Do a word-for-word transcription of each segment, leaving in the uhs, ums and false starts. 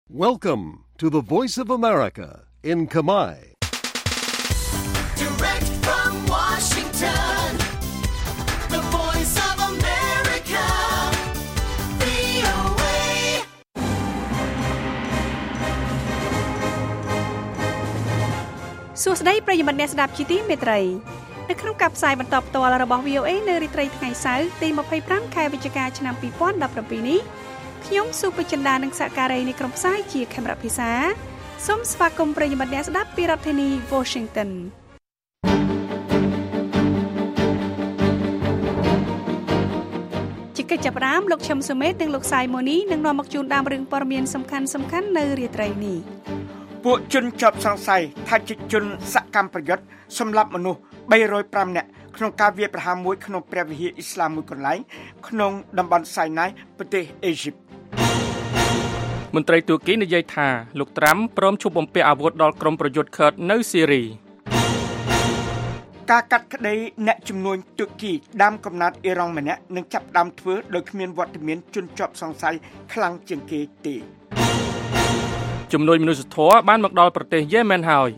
Welcome to the Voice of America in Khmer. Direct from Washington, the Voice of America, វី អូ เอសួស្តីប្រិយមិត្តអ្នកស្ដាប់ជាទីមេត្រីនៅក្នុងការផ្សាយបន្តផ្ទាល់របស់ វី អូ เอ នៅរាត្រីថ្ងៃសៅរ៍ទីยี่สิบห้าខែវិច្ឆិកាឆ្នាំยี่สิบสิบเจ็ดនេះខ្ញុំសុភចិន្តានិងសហការីនៃក្រុមផ្សាយជាខេមរៈភិសាសូមស្វាគមន៍ប្រិយមិត្តអ្នកស្ដាប់ពីរដ្ឋធានី Washington ជាកិច្ចចាប់ផ្ដើមលោកឈឹមសុមេតនិងលោកសាយម៉ូនីនឹងនាំមកជូនដើមរឿងព័ត៌មានសំខាន់សំខាន់នៅរាត្រីនេះពួកជនជាប់សង្ស័យថាជាជនសកម្មប្រយុទ្ធសម្លាប់មនុស្សបីរយប្រាំនាក់ក្នុងការវាយប្រហារមួយក្នុងព្រះវិហារអ៊ីស្លាមមួយកន្លែងក្នុងតំបន់សៃណាយប្រទេសអេស៊ីបមន្ត្រីទូគីនិយាយថាលោកត្រាំព្រមជួបបំពាក់អាវុធដល់ក្រុមប្រយុទ្ធឃឺតនៅស៊ីរីការកាត់ក្តីអ្នកជំនួញទូគីដាមកំណត់អ៊ីរ៉ង់ម្នាក់នឹងចាប់ផ្ដើមធ្វើដោយគ្មានវត្តមានជនជាប់សង្ស័យខ្លាំងជាងគេទេជំនួយមនុស្សធម៌បានមកដល់ប្រទេសយេម៉ែនហើយ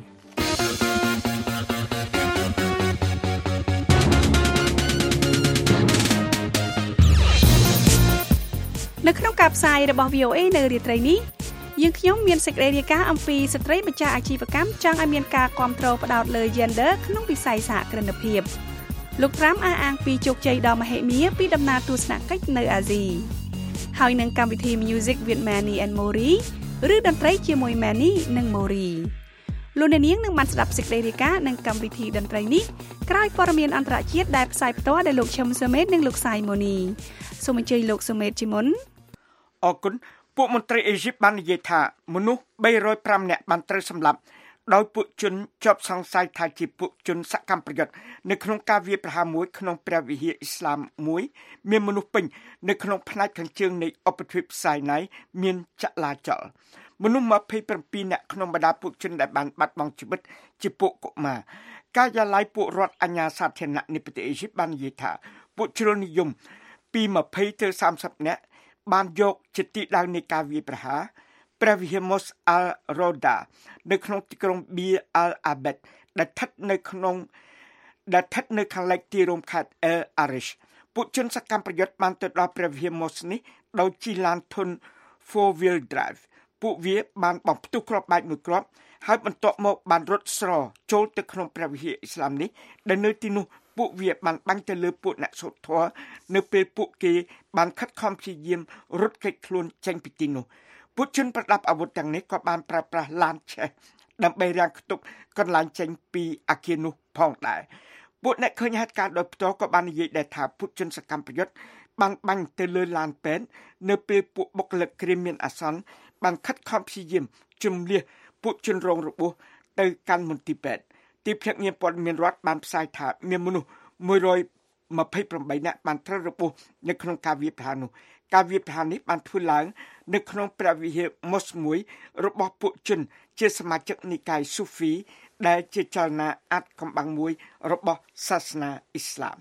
នៅក្នុងការផ្សាយរបស់ វី អូ เอ នៅរាត្រីនេះយើងខ្ញុំមានសេចក្តីរាយការណ៍អំពីស្ត្រីម្ចាស់អាជីវកម្មចង់ឲ្យមានការគាំទ្រផ្ដោតលើ Gender ក្នុងវិស័យសហគ្រិនភាពលោកត្រាំអះអាងពីជោគជ័យដ៏មហិមាពីដំណើរទស្សនកិច្ចនៅអាស៊ីហើយនឹងកម្មវិធី Music with Manny and Mori ឬតន្ត្រីជាមួយ Manny និង Mori លោកអ្នកនាងនឹងបានស្ដាប់សេចក្តីរាយការណ៍និងកម្មវិធីតន្ត្រីនេះក្រោយព័ត៌មានអន្តរជាតិដែលផ្សាយផ្ទាល់ដោយលោកឈឹមសុមេតនិងលោកសាយម៉ូនីសូមអញ្ជើញលោកសុមេតជាមុនអរគុណពួកមន្ត្រីអេស៊ីបបាននិយាយថាមនុស្សបីរយប្រាំនាក់បានត្រូវសម្លាប់ដោយពួកជនជាប់សង្ស័យថាជាពួកជនសកម្មប្រយុទ្ធនៅក្នុងការវាយប្រហារមួយក្នុងព្រះវិហារអ៊ីស្លាមមួយមានមនុស្សពេញនៅក្នុងផ្នែកខាងជើងនៃឧបទ្វីបសៃណាយមានចលាចលមនុស្សยี่สิบเจ็ดនាក់ក្នុងបរដាពួកជនដែលបានបាត់បង់ជីវិតជាពួកកុមារការិយាល័យពួករដ្ឋអាជ្ញាសាធារណៈនៃប្រទេសអេស៊ីបបាននិយាយថាពួកជ្រុលនិយមពីยี่สิบទៅសាមសិបនាក់បានយកជាទីដៅនៃការវាយប្រហារព្រះវិហារ Mos al-Roda នៅក្នុងទីក្រុង Bir al-Abed ដែលស្ថិតនៅក្នុងដែលស្ថិតនៅខាងលិចទីរួមខេត្ត El Arish ពួកជនសកម្មប្រយុទ្ធបានទៅដល់ព្រះវិហារ Mos នេះដោយជិះឡានធុន four wheel drive ពួកវាបានបំផ្ទុះគ្រាប់បែកមួយគ្រាប់ហើយបន្ទាប់មកបានរត់ស្រចូលទៅក្នុងព្រះវិហារអ៊ីស្លាមនេះដែលនៅទីនោះពួកវាបានបាញ់ទៅលើពួកអ្នកសូត្រធម៌នៅពេលពួកគេបានខិតខំព្យាយាមរត់គេចខ្លួនចេញពីទីនោះពួកជនប្រដាប់អាវុធទាំងនេះក៏បានប្រើប្រាស់ឡានឆេះដើម្បីរាំងខ្ទប់កន្លែងចេញពីអគារនោះផងដែរពួកអ្នកឃើញហេតុការណ៍ដោយផ្ទាល់ក៏បាននិយាយដែរថាពួកជនសកម្មប្រយុទ្ធបានបាញ់ទៅលើឡានពេទ្យនៅពេលពួកបុគ្គលិកគ្រាមានអាសន្នបានខិតខំព្យាយាមជំនះពួកជនរងរបួសទៅកាន់មន្ទីរពេទ្យទីភ្នាក់ងារព័ត៌មានរដ្ឋបានផ្សាយថាមានមនុស្សមួយរយยี่สิบแปดនាក់បានត្រូវរបួសនៅក្នុងការវាយប្រហារនោះការវាយប្រហារនេះបានធ្វើឡើងនៅក្នុងព្រះវិហារ Mos មួយរបស់ពួកជនជាសមាជិកនិកាយស៊ូហ្វីដែលជាចលនាអាថ៌កំបាំងមួយរបស់សាសនាអ៊ីស្លាម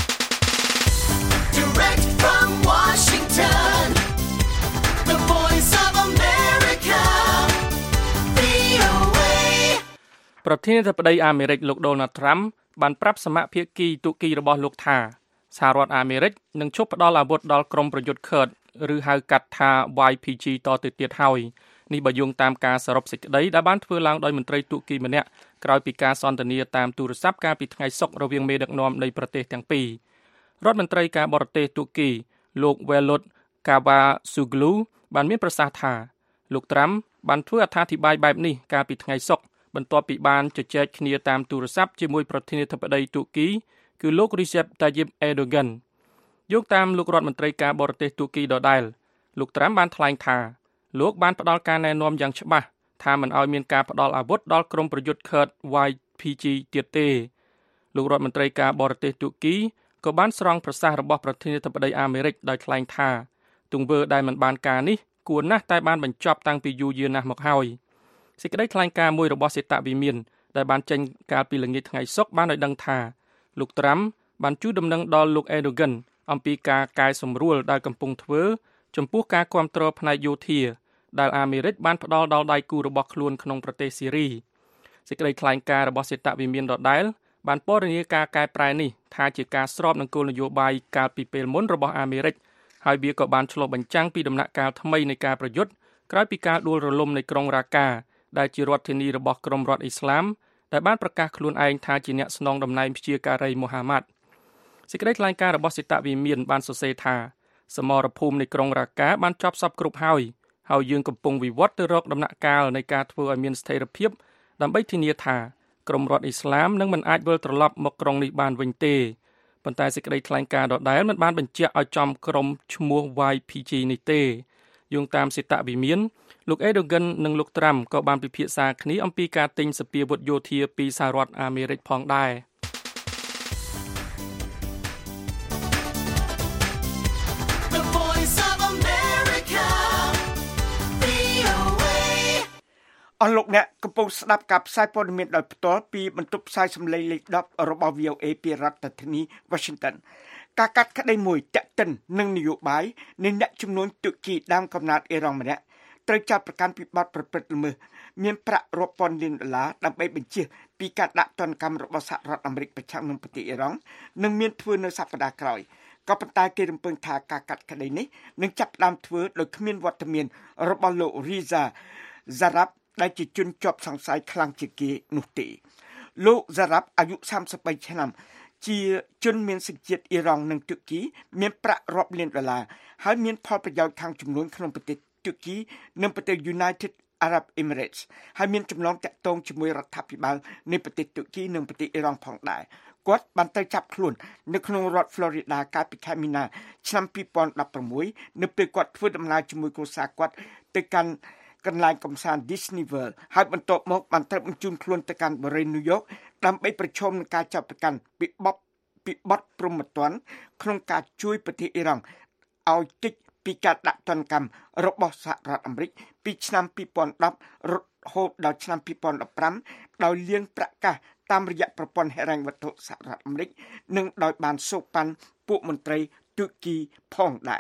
Direct from Washington, the Voice of America, វី អូ เอប្រធានាធិបតីអាមេរិកលោក Donald Trump បានប្រាប់សមាភាគីទូគីរបស់លោកថាសហរដ្ឋអាមេរិកនឹងជប់ផ្ដល់អាវុធដល់ក្រុមប្រយុទ្ធឃឺតឬហៅកាត់ថា វ៉ាយ ភី ជី តទៅទៀតហើយនេះបើយោងតាមការសរុបសេចក្តីដែលបានធ្វើឡើងដោយមន្ត្រីទូគីម្នាក់ក្រោយពីការសន្ទនាតាមទូរស័ព្ទកាលពីថ្ងៃសុក្ររវាងមេដឹកនាំនៃប្រទេសទាំងពីររដ្ឋមន្ត្រីការបរទេសទូគីលោក Velut Cavusoglu បានមានប្រសាសន៍ថាលោកត្រាំបានធ្វើអត្ថាធិប្បាយបែបនេះកាលពីថ្ងៃសុក្របន្ទាប់ពីបានជជែកគ្នាតាមទូរស័ព្ទជាមួយប្រធានាធិបតីទូគីគឺលោក Recep Tayyip Erdogan យោងតាមលោករដ្ឋមន្ត្រីការបរទេសទូគីដដែលលោកត្រាំបានថ្លែងថាលោកបានផ្ដល់ការណែនាំយ៉ាងច្បាស់ថាមិនឲ្យមានការផ្ដល់អាវុធដល់ក្រុមប្រយុទ្ធឃឺត វ៉ាយ ភី ជី ទៀតទេលោករដ្ឋមន្ត្រីការបរទេសទូគីក៏បានស្រង់ប្រសាសន៍របស់ប្រធានាធិបតីអាមេរិកដោយថ្លែងថាទង្វើដែលមិនបានការនេះគួរណាស់តែបានបញ្ចប់តាំងពីយូរយារណាស់មកហើយសេចក្តីថ្លែងការណ៍មួយរបស់សេតវិមានដែលបានចេញកាលពីល្ងាចថ្ងៃសុក្របានឲ្យដឹងថាលោកត្រាំបានជូនដំណឹងដល់លោក Erdogan អំពីការកែសម្រួលដែលកំពុងធ្វើចំពោះការគាំទ្រផ្នែកយោធាដែលអាមេរិកបានផ្ដល់ដល់ដៃគូរបស់ខ្លួនក្នុងប្រទេសស៊ីរីសេចក្តីថ្លែងការណ៍របស់សេតវិមានដដែលបានពណ៌នាការកែប្រែនេះថាជាការស្របនឹងគោលនយោបាយកាលពីពេលមុនរបស់អាមេរិកហើយវាក៏បានឆ្លុះបញ្ចាំងពីដំណាក់កាលថ្មីនៃការប្រយុទ្ធក្រោយពីការដួលរលំនៃក្រុងរ៉ាកាដែលជារដ្ឋធានីរបស់ក្រុមរដ្ឋអ៊ីស្លាមដែលបានប្រកាសខ្លួនឯងថាជាអ្នកស្នងតំណែងព្យាការីមូហាម៉ាត់សេចក្តីថ្លែងការណ៍របស់សេតវិមានបានសរសេរថាសមរភូមិនៃក្រុងរ៉ាកាបានចប់សពគ្រប់ហើយហើយយើងកំពុងវិវត្តទៅរកដំណាក់កាលនៃការធ្វើឲ្យមានស្ថិរភាពដើម្បីធានាថាក្រុមរដ្ឋអ៊ីស្លាមនឹងមិនអាចវិលត្រឡប់មកក្រុងនេះបានវិញទេប៉ុន្តែសេចក្តីថ្លែងការណ៍ដដែលមិនបានបញ្ជាក់ឲ្យចំក្រុមឈ្មោះ វ៉ៃ ភី ជី នេះទេយោងតាមសេតវិមានលោកអេដូហ្គិននិងលោកត្រាំក៏បានពិភាក្សាគ្នាអំពីការទិញសពាវុធយោធាពីសហរដ្ឋអាមេរិកផងដែរអស់លោកអ្នកកំពុងស្ដាប់ការផ្សាយព័ត៌មានដោយផ្ទាល់ពីបន្ទប់ផ្សាយសម្លេងលេខដប់របស់ វី អូ អេ ពីរដ្ឋធានី Washington ការកាត់ក្តីមួយតាក់ទិននឹងនយោបាយនៃអ្នកជំនួញទូគីដើមកំណើតអ៊ីរ៉ង់ម្នាក់ត្រូវចាប់ប្រកាន់ពីបទប្រព្រឹត្តល្មើសមានប្រាក់រាប់ពាន់លានដុល្លារដើម្បីបញ្ជាពីការដាក់ទណ្ឌកម្មរបស់សហរដ្ឋអាមេរិកប្រឆាំងនឹងប្រទេសអ៊ីរ៉ង់នឹងមានធ្វើនៅសប្តាហ៍ក្រោយក៏ប៉ុន្តែគេរំពឹងថាការកាត់ក្តីនេះនឹងចាប់ផ្ដើមធ្វើដោយគ្មានវត្តមានរបស់លោក Reza Zarrabដែលជាជនជាប់សង្ស័យខ្លាំងជាងគេនោះទេលោក Zarrab អាយុសាមសិបបីឆ្នាំជាជនមានសញ្ជាតិអ៊ីរ៉ង់និងទូគីមានប្រាក់រាប់លានដុល្លារហើយមានផលប្រយោជន៍ខាងជំនួញក្នុងប្រទេសទូគីនិងប្រទេស United Arab Emirates ហើយមានចំណងតាក់ទងជាមួយរដ្ឋាភិបាលនៃប្រទេសទូគីនិងប្រទេសអ៊ីរ៉ង់ផងដែរគាត់បានទៅចាប់ខ្លួននៅក្នុងរដ្ឋ Florida កាលពីខែមីនាឆ្នាំពីរពាន់ដប់ប្រាំមួយនៅពេលគាត់ធ្វើដំណើរជាមួយគ្រួសារគាត់ទៅកាន់កន្លែងកំសាន្ត Disney World ហើយបន្ទាប់មកបានត្រូវបញ្ជូនខ្លួនទៅកាន់បរិយា New York ដើម្បីប្រឈមនឹងការចាប់ប្រកាន់ពីបទពីបទព្រហ្មទណ្ឌក្នុងការជួយប្រទេសអ៊ីរ៉ង់ឲ្យគេចពីការដាក់ទណ្ឌកម្មរបស់សហរដ្ឋអាមេរិកពីឆ្នាំពីរពាន់ដប់រហូតដល់ឆ្នាំពីរពាន់ដប់ប្រាំដោយលាងប្រកាសតាមរយៈប្រព័ន្ធហិរញ្ញវត្ថុសហរដ្ឋអាមេរិកនិងដោយបានសូកប៉ាន់ពួកមន្ត្រីទូគីផងដែរ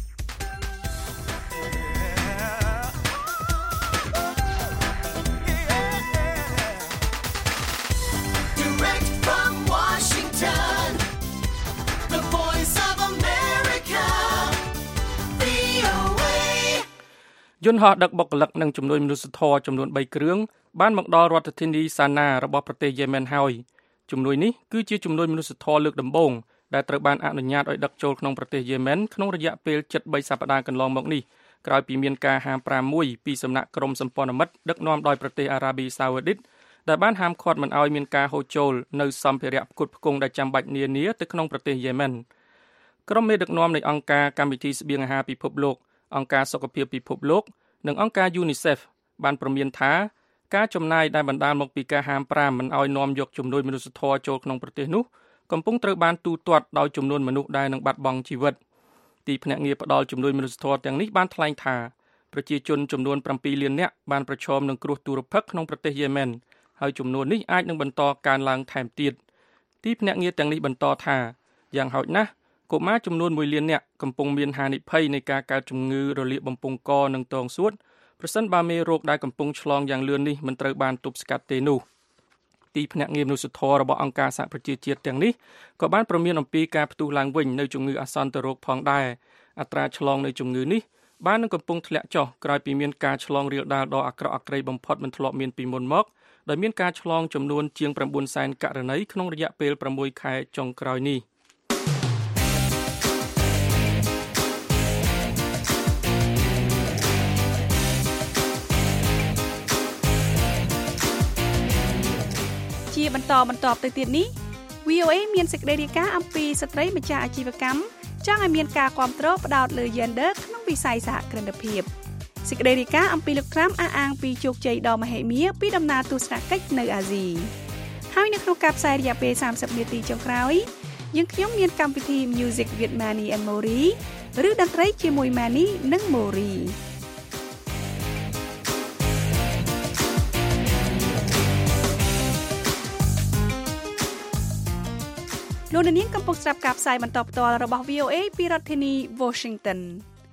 យន្តហោះដឹកបុគ្គលិកនិងជំនួយមនុស្សធម៌ចំនួនបីគ្រឿងបានមកដល់រដ្ឋធានីសាណារបស់ប្រទេសយេម៉ែនហើយជំនួយនេះគឺជាជំនួយមនុស្សធម៌លើកដំបូងដែលត្រូវបានអនុញ្ញាតឲ្យដឹកចូលក្នុងប្រទេសយេម៉ែនក្នុងរយៈពេលជិតបីសប្តាហ៍កន្លងមកនេះក្រោយពីមានការហាមប្រាមមួយពីសំណាក់ក្រុមសម្ព័ន្ធមិត្តដឹកនាំដោយប្រទេសអារ៉ាប៊ីសាអូឌីតដែលបានហាមឃាត់មិនឲ្យមានការហូរចូលនៅសម្ភារៈផ្គត់ផ្គង់ដែលចាំបាច់នានាទៅក្នុងប្រទេសយេម៉ែនក្រុមមេដឹកនាំនៃអង្គការកម្មវិធីស្បៀងអាហារពិភពលោកអង្គការសុខភាពពិភពលោកនិងអង្គការ UNICEF បានព្រមានថាការចំណាយដែលបណ្ដាលមកពីការហាមប្រាមមិនឲ្យនាំយកជំនួយមនុស្សធម៌ចូលក្នុងប្រទេសនោះកំពុងត្រូវបានទូទាត់ដោយចំនួនមនុស្សដែលនឹងបាត់បង់ជីវិតទីភ្នាក់ងារផ្ដល់ជំនួយមនុស្សធម៌ទាំងនេះបានថ្លែងថាប្រជាជនចំនួនប្រាំពីរលាននាក់បានប្រឈមនឹងគ្រោះទុរភិក្សក្នុងប្រទេសយេម៉ែនហើយចំនួននេះអាចនឹងបន្តកើនឡើងថែមទៀតទីភ្នាក់ងារទាំងនេះបន្តថាយ៉ាងហោចណាស់កុមារចំនួនមួយលាននាក់កំពុងមានហានិភ័យនៃការកើតជំងឺរលាកបំពង់កនិងទងសួតប្រសិនបើមេរោគដែលកំពុងឆ្លងយ៉ាងលឿននេះមិនត្រូវបានទប់ស្កាត់ទេនោះទីភ្នាក់ងារមនុស្សធម៌របស់អង្គការសហប្រជាជាតិទាំងនេះក៏បានព្រមានអំពីការផ្ទុះឡើងវិញនៃជំងឺអាសន្នរោគផងដែរអត្រាឆ្លងនៃជំងឺនេះបាននឹងកំពុងធ្លាក់ចុះក្រោយពីមានការឆ្លងរាលដាលដ៏អាក្រក់អាក្រៃបំផុតមិនធ្លាប់មានពីមុនមកដោយមានការឆ្លងចំនួនជាង៩សែនករណីក្នុងរយៈពេលប្រាំមួយខែចុងក្រោយនេះជាបន្តបន្តទៅទៀតនេះ វី អូ អេ មានសេចក្តីរាយការណ៍អំពីស្ត្រីម្ចាស់អាជីវកម្មចង់ឲ្យមានការគាំទ្រផ្ដោតលើ Gender ក្នុងវិស័យសហគ្រិនភាពសេចក្តីរាយការណ៍អំពីលោកត្រាំអះអាងពីជោគជ័យដ៏មហិមាពីដំណើរទស្សនកិច្ចនៅអាស៊ីហើយនៅក្នុងការផ្សាយរយៈពេលសាមសិបនាទីចុងក្រោយយើងខ្ញុំមានកម្មវិធី Music with Manny and Mori ឬតន្ត្រីជាមួយ Manny និង Moriលោកនាងកំពុងស្ដាប់ការផ្សាយបន្តផ្ទាល់របស់ វី អូ អេ ពីរដ្ឋធានី Washington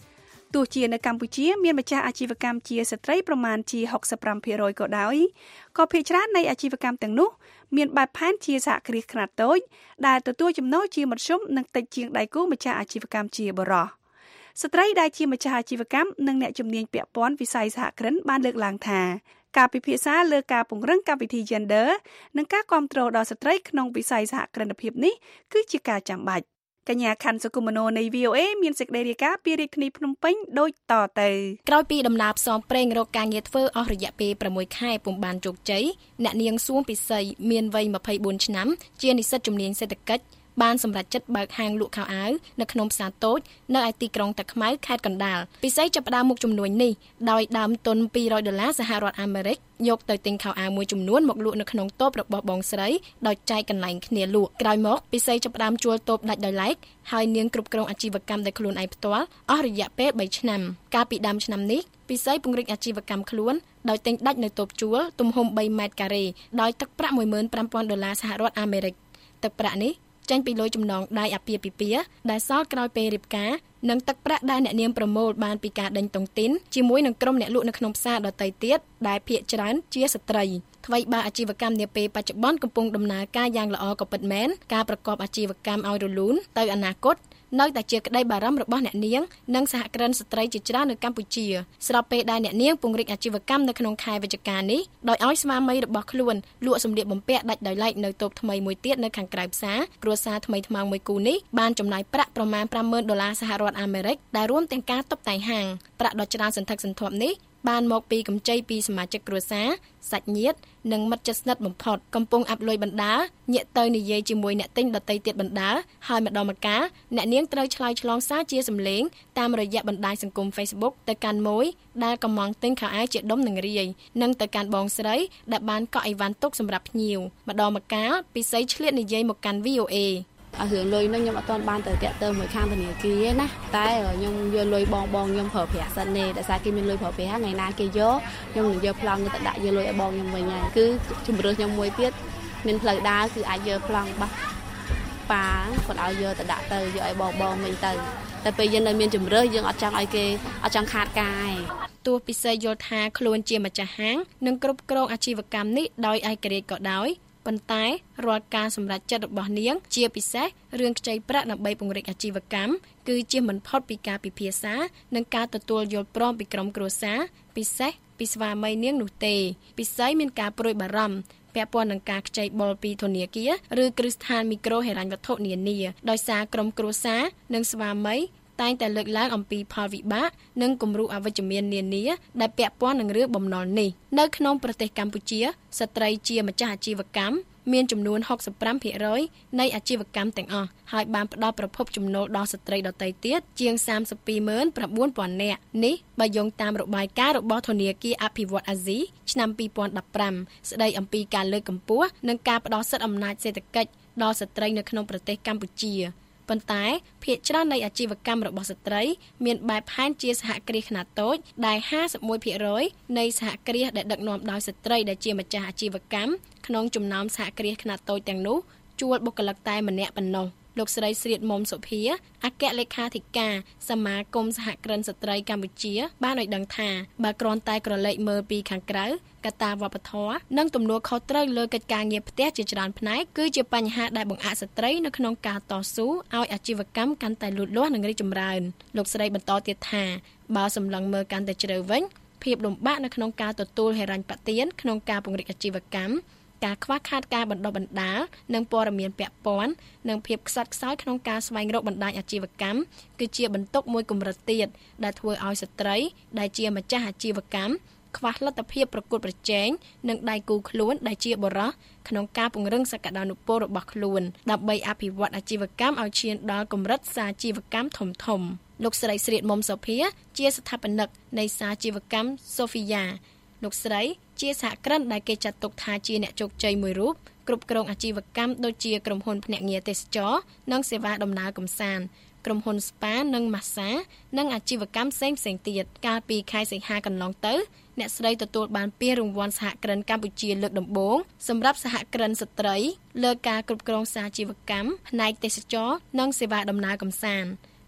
ទោះជានៅកម្ពុជាមានម្ចាស់អាជីវកម្មជាស្ត្រីប្រមាណជា หกสิบห้าเปอร์เซ็นต์ ក៏ដោយក៏ភាគច្រើននៃអាជីវកម្មទាំងនោះមានបែបផែនជាសហគ្រាសខ្នាតតូចដែលទទួលចំណូលជាមធ្យមនិងតិចជាងដៃគូម្ចាស់អាជីវកម្មជាបុរសស្ត្រីដែលជាម្ចាស់អាជីវកម្មនិងអ្នកជំនាញពាក់ព័ន្ធវិស័យសហគ្រិនបានលើកឡើងថាការពិភាក្សាលើការពង្រឹងកម្មវិធី Gender និងការគាំទ្រដល់ស្ត្រីក្នុងវិស័យសហគ្រិនភាពនេះគឺជាការចាំបាច់កញ្ញាខាន់សុគមនោនៃ វី អូ เอ មានសេចក្តីរាយការណ៍ពីរាជធានីភ្នំពេញដូចតទៅក្រោយពីដំណើរផ្សងព្រេងរកការងារធ្វើអស់រយៈពេលប្រាំមួយខែពុំបានជោគជ័យអ្នកនាងសួងពិសីមានវ័យยี่สิบสี่ឆ្នាំជានិស្សិតជំនាញសេដ្ឋកិច្ចបានសម្រេចចិត្តបើកហាងលក់ខោអាវនៅក្នុងផ្សារតូចនៅឯទីក្រុងតាខ្មៅខេត្តកណ្ដាលពិសីចាប់ផ្ដើមមុខជំនួញនេះដោយដើមទុនពីររយដុល្លារសហរដ្ឋអាមេរិកយកទៅទិញខោអាវមួយចំនួនមកលក់នៅក្នុងតូបរបស់បងស្រីដោយចែកកន្លែងគ្នាលក់ក្រោយមកពិសីចាប់ផ្ដើមជួលតូបដាច់ដោយឡែកហើយនាងគ្រប់គ្រងអាជីវកម្មដោយខ្លួនឯងផ្ទាល់អស់រយៈពេលបីឆ្នាំកាលពីដើមឆ្នាំនេះពិសីពង្រីកអាជីវកម្មខ្លួនដោយទិញដាច់នៅតូបជួលទំហំបីម៉ែត្រការ៉េដោយទឹកប្រាក់មួយម៉ឺនប្រាំពាន់ដុល្លារសហរដ្ឋអាមេរិកទឹកប្រាក់នេះចេញពីលុយចំណងដៃអាពាហ៍ពិពាហ៍ដែលសល់ក្រោយពេលរៀបការនិងទឹកប្រាក់ដែលអ្នកនាងប្រមូលបានពីការដេញតុងទីនជាមួយនឹងក្រុមអ្នកលក់នៅក្នុងផ្សារដទៃទៀតដែលភាគច្រើនជាស្ត្រីថ្មីបើអាជីវកម្មនាពេលបច្ចុប្បន្នកំពុងដំណើរការយ៉ាងល្អក៏ពិតមែនការប្រកបអាជីវកម្មឲ្យរលូនទៅអនាគតនៅតែជាក្តីបារម្ភរបស់អ្នកនាងនិងសហគ្រិនស្ត្រីជាច្រើននៅកម្ពុជាស្របពេលដែលអ្នកនាងពង្រីកអាជីវកម្មនៅក្នុងខែវិច្ឆិកានេះដោយឲ្យស្វាមីរបស់ខ្លួនលក់សម្លៀកបំពាក់ដាច់ដោយឡែកនៅតូបថ្មីមួយទៀតនៅខាងក្រៅផ្សារគ្រួសារថ្មីថ្មោងមួយគូនេះបានចំណាយប្រាក់ប្រមាណប្រាំម៉ឺនដុល្លារសហរដ្ឋអាមេរិកដែលរួមទាំងការតុបតែងហាងប្រាក់ដ៏ច្រើនសន្ធឹកសន្ធាប់នេះបានមកពីកម្ចីពីសមាជិកគ្រួសារសាច់ញាតិនិងមិត្តជិតស្និទ្ធបំផុតកំពុងអាប់លុយបណ្ដាញាក់ទៅនិយាយជាមួយអ្នកទិញដទៃទៀតបណ្ដាហើយម្ដងម្កាលអ្នកនាងត្រូវឆ្លើយឆ្លងសារជាសម្លេងតាមរយៈបណ្ដាញសង្គម Facebook ទៅកាន់មួយដែលកំងទិញខោអាវជាដុំនឹងរាយនិងទៅកាន់បងស្រីដែលបានកក់អីវ៉ាន់ទុកសម្រាប់ភ្ញៀវម្ដងម្កាលពិសីឆ្លៀតនិយាយមកកាន់ វី អូ เอអស់រឿងលុយនោះខ្ញុំអត់ទាន់បានទៅតាក់ទងមួយខាងធនាគារទេណាតែខ្ញុំយកលុយបងបងខ្ញុំប្រើប្រាស់សិនទេដោយសារគេមានលុយប្រើប្រាស់ថ្ងៃណាគេយកខ្ញុំនឹងយកប្លង់ទៅដាក់យកលុយឲ្យបងខ្ញុំវិញហើយគឺជំរឿសខ្ញុំមួយទៀតមានផ្លូវដើរគឺអាចយកប្លង់របស់ប៉ាគាត់ឲ្យយកទៅដាក់ទៅយកឲ្យបងបងវិញទៅតែពេលយើងនៅមានជំរឿសយើងអត់ចង់ឲ្យគេអត់ចង់ខាតការឯងទោះពិសេសយល់ថាខ្លួនជាម្ចាស់ហាងនិងគ្រប់គ្រងអាជីវកម្មនេះដោយឯករាជ្យក៏ដោយប៉ុន្តែរាល់ការសម្រេចចិត្តរបស់នាងជាពិសេសរឿងខ្ចីប្រាក់ដើម្បីពង្រីកអាជីវកម្មគឺជាមិនផុតពីការពិភាក្សានិងការទទួលយល់ព្រមពីក្រុមគ្រួសារពិសេសពីស្វាមីនាងនោះទេពិសីមានការព្រួយបារម្ភពាក់ព័ន្ធនឹងការខ្ចីបុលពីធនាគារឬគ្រឹះស្ថានមីក្រូហិរញ្ញវត្ថុនានាដោយសារក្រុមគ្រួសារនិងស្វាមីតែងតែលើកឡើងអំពីផលវិបាកនិងគំរូអវិជ្ជមាននានាដែលពាក់ព័ន្ធនឹងរឿងបំណុលនេះនៅក្នុងប្រទេសកម្ពុជាស្ត្រីជាម្ចាស់អាជីវកម្មមានចំនួនหกสิบห้าเปอร์เซ็นต์ នៃអាជីវកម្មទាំងអស់ហើយបានផ្ដល់ប្រភពចំណូលដល់ស្ត្រីដទៃទៀតជាងសាមសិបពីរម៉ឺនប្រាំបួនពាន់នាក់នេះបើយោងតាមរបាយការណ៍របស់ធនាគារអភិវឌ្ឍអាស៊ីឆ្នាំពីរពាន់ដប់ប្រាំស្ដីអំពីការលើកកម្ពស់និងការផ្ដល់សិទ្ធិអំណាចសេដ្ឋកិច្ចដល់ស្ត្រីនៅក្នុងប្រទេសកម្ពុជាប៉ុន្តែភាគច្រើននៃអាជីវកម្មរបស់ស្ត្រីមានបែបផែនជាសហគ្រាសខ្នាតតូចដែលห้าสิบเอ็ดเปอร์เซ็นต์ នៃសហគ្រាសដែលដឹកនាំដោយស្ត្រីដែលជាម្ចាស់អាជីវកម្មក្នុងចំណោមសហគ្រាសខ្នាតតូចទាំងនោះជួលបុគ្គលិកតែម្នាក់ប៉ុណ្ណោះលោកស្រីស្រីមុំសុភាអគ្គលេខាធិការសមាគមសហគ្រិនស្ត្រីកម្ពុជាបានឲ្យដឹងថាបើគ្រាន់តែក្រឡេកមើលពីខាងក្រៅកត្តាវប្បធម៌និងទំនួលខុសត្រូវលើកិច្ចការងារផ្ទះជាច្រើនផ្នែកគឺជាបញ្ហាដែលបង្អាក់ស្ត្រីនៅក្នុងការតស៊ូឲ្យអាជីវកម្មកាន់តែលូតលាស់និងរីកចម្រើនលោកស្រីបន្តទៀតថាបើសម្លឹងមើលកាន់តែជ្រៅវិញភាពលំបាកនៅក្នុងការទទួលហិរញ្ញប្បទានក្នុងការពង្រីកអាជីវកម្មការខ្វះខាតការបណ្ដុះបណ្ដាលនិងព័ត៌មានពាក់ព័ន្ធនិងភាពខ្សត់ខ្សោយក្នុងការស្វែងរកបណ្ដាញអាជីវកម្មគឺជាបន្ទុកមួយកម្រិតទៀតដែលធ្វើឲ្យស្ត្រីដែលជាម្ចាស់អាជីវកម្មខ្វះលទ្ធភាពប្រកួតប្រជែងនិងដៃគូខ្លួនដែលជាបុរសក្នុងការពង្រឹងសក្តានុពលរបស់ខ្លួនដើម្បីអភិវឌ្ឍអាជីវកម្មឲ្យឈានដល់កម្រិតសាជីវកម្មធំធំលោកស្រីស្រីមុំសុភាជាស្ថាបនិកនៃសាជីវកម្ម Sophia លោកស្រីជាសហគ្រិនដែលគេចាត់ទុកថាជាអ្នកជោគជ័យមួយរូបគ្រប់គ្រងអាជីវកម្មដូចជាក្រុមហ៊ុនភ្នាក់ងារទេសចរនិងសេវាដំណើរកម្សាន្តក្រុមហ៊ុនស្ប៉ានិងម៉ាស្សានិងអាជីវកម្មផ្សេងផ្សេងទៀតកាលពីខែសីហាកន្លងទៅអ្នកស្រីទទួលបានពានរង្វាន់សហគ្រិនកម្ពុជាលើកដំបូងសម្រាប់សហគ្រិនស្ត្រីលើការគ្រប់គ្រងសាជីវកម្មផ្នែកទេសចរនិងសេវាដំណើរកម្សាន្ត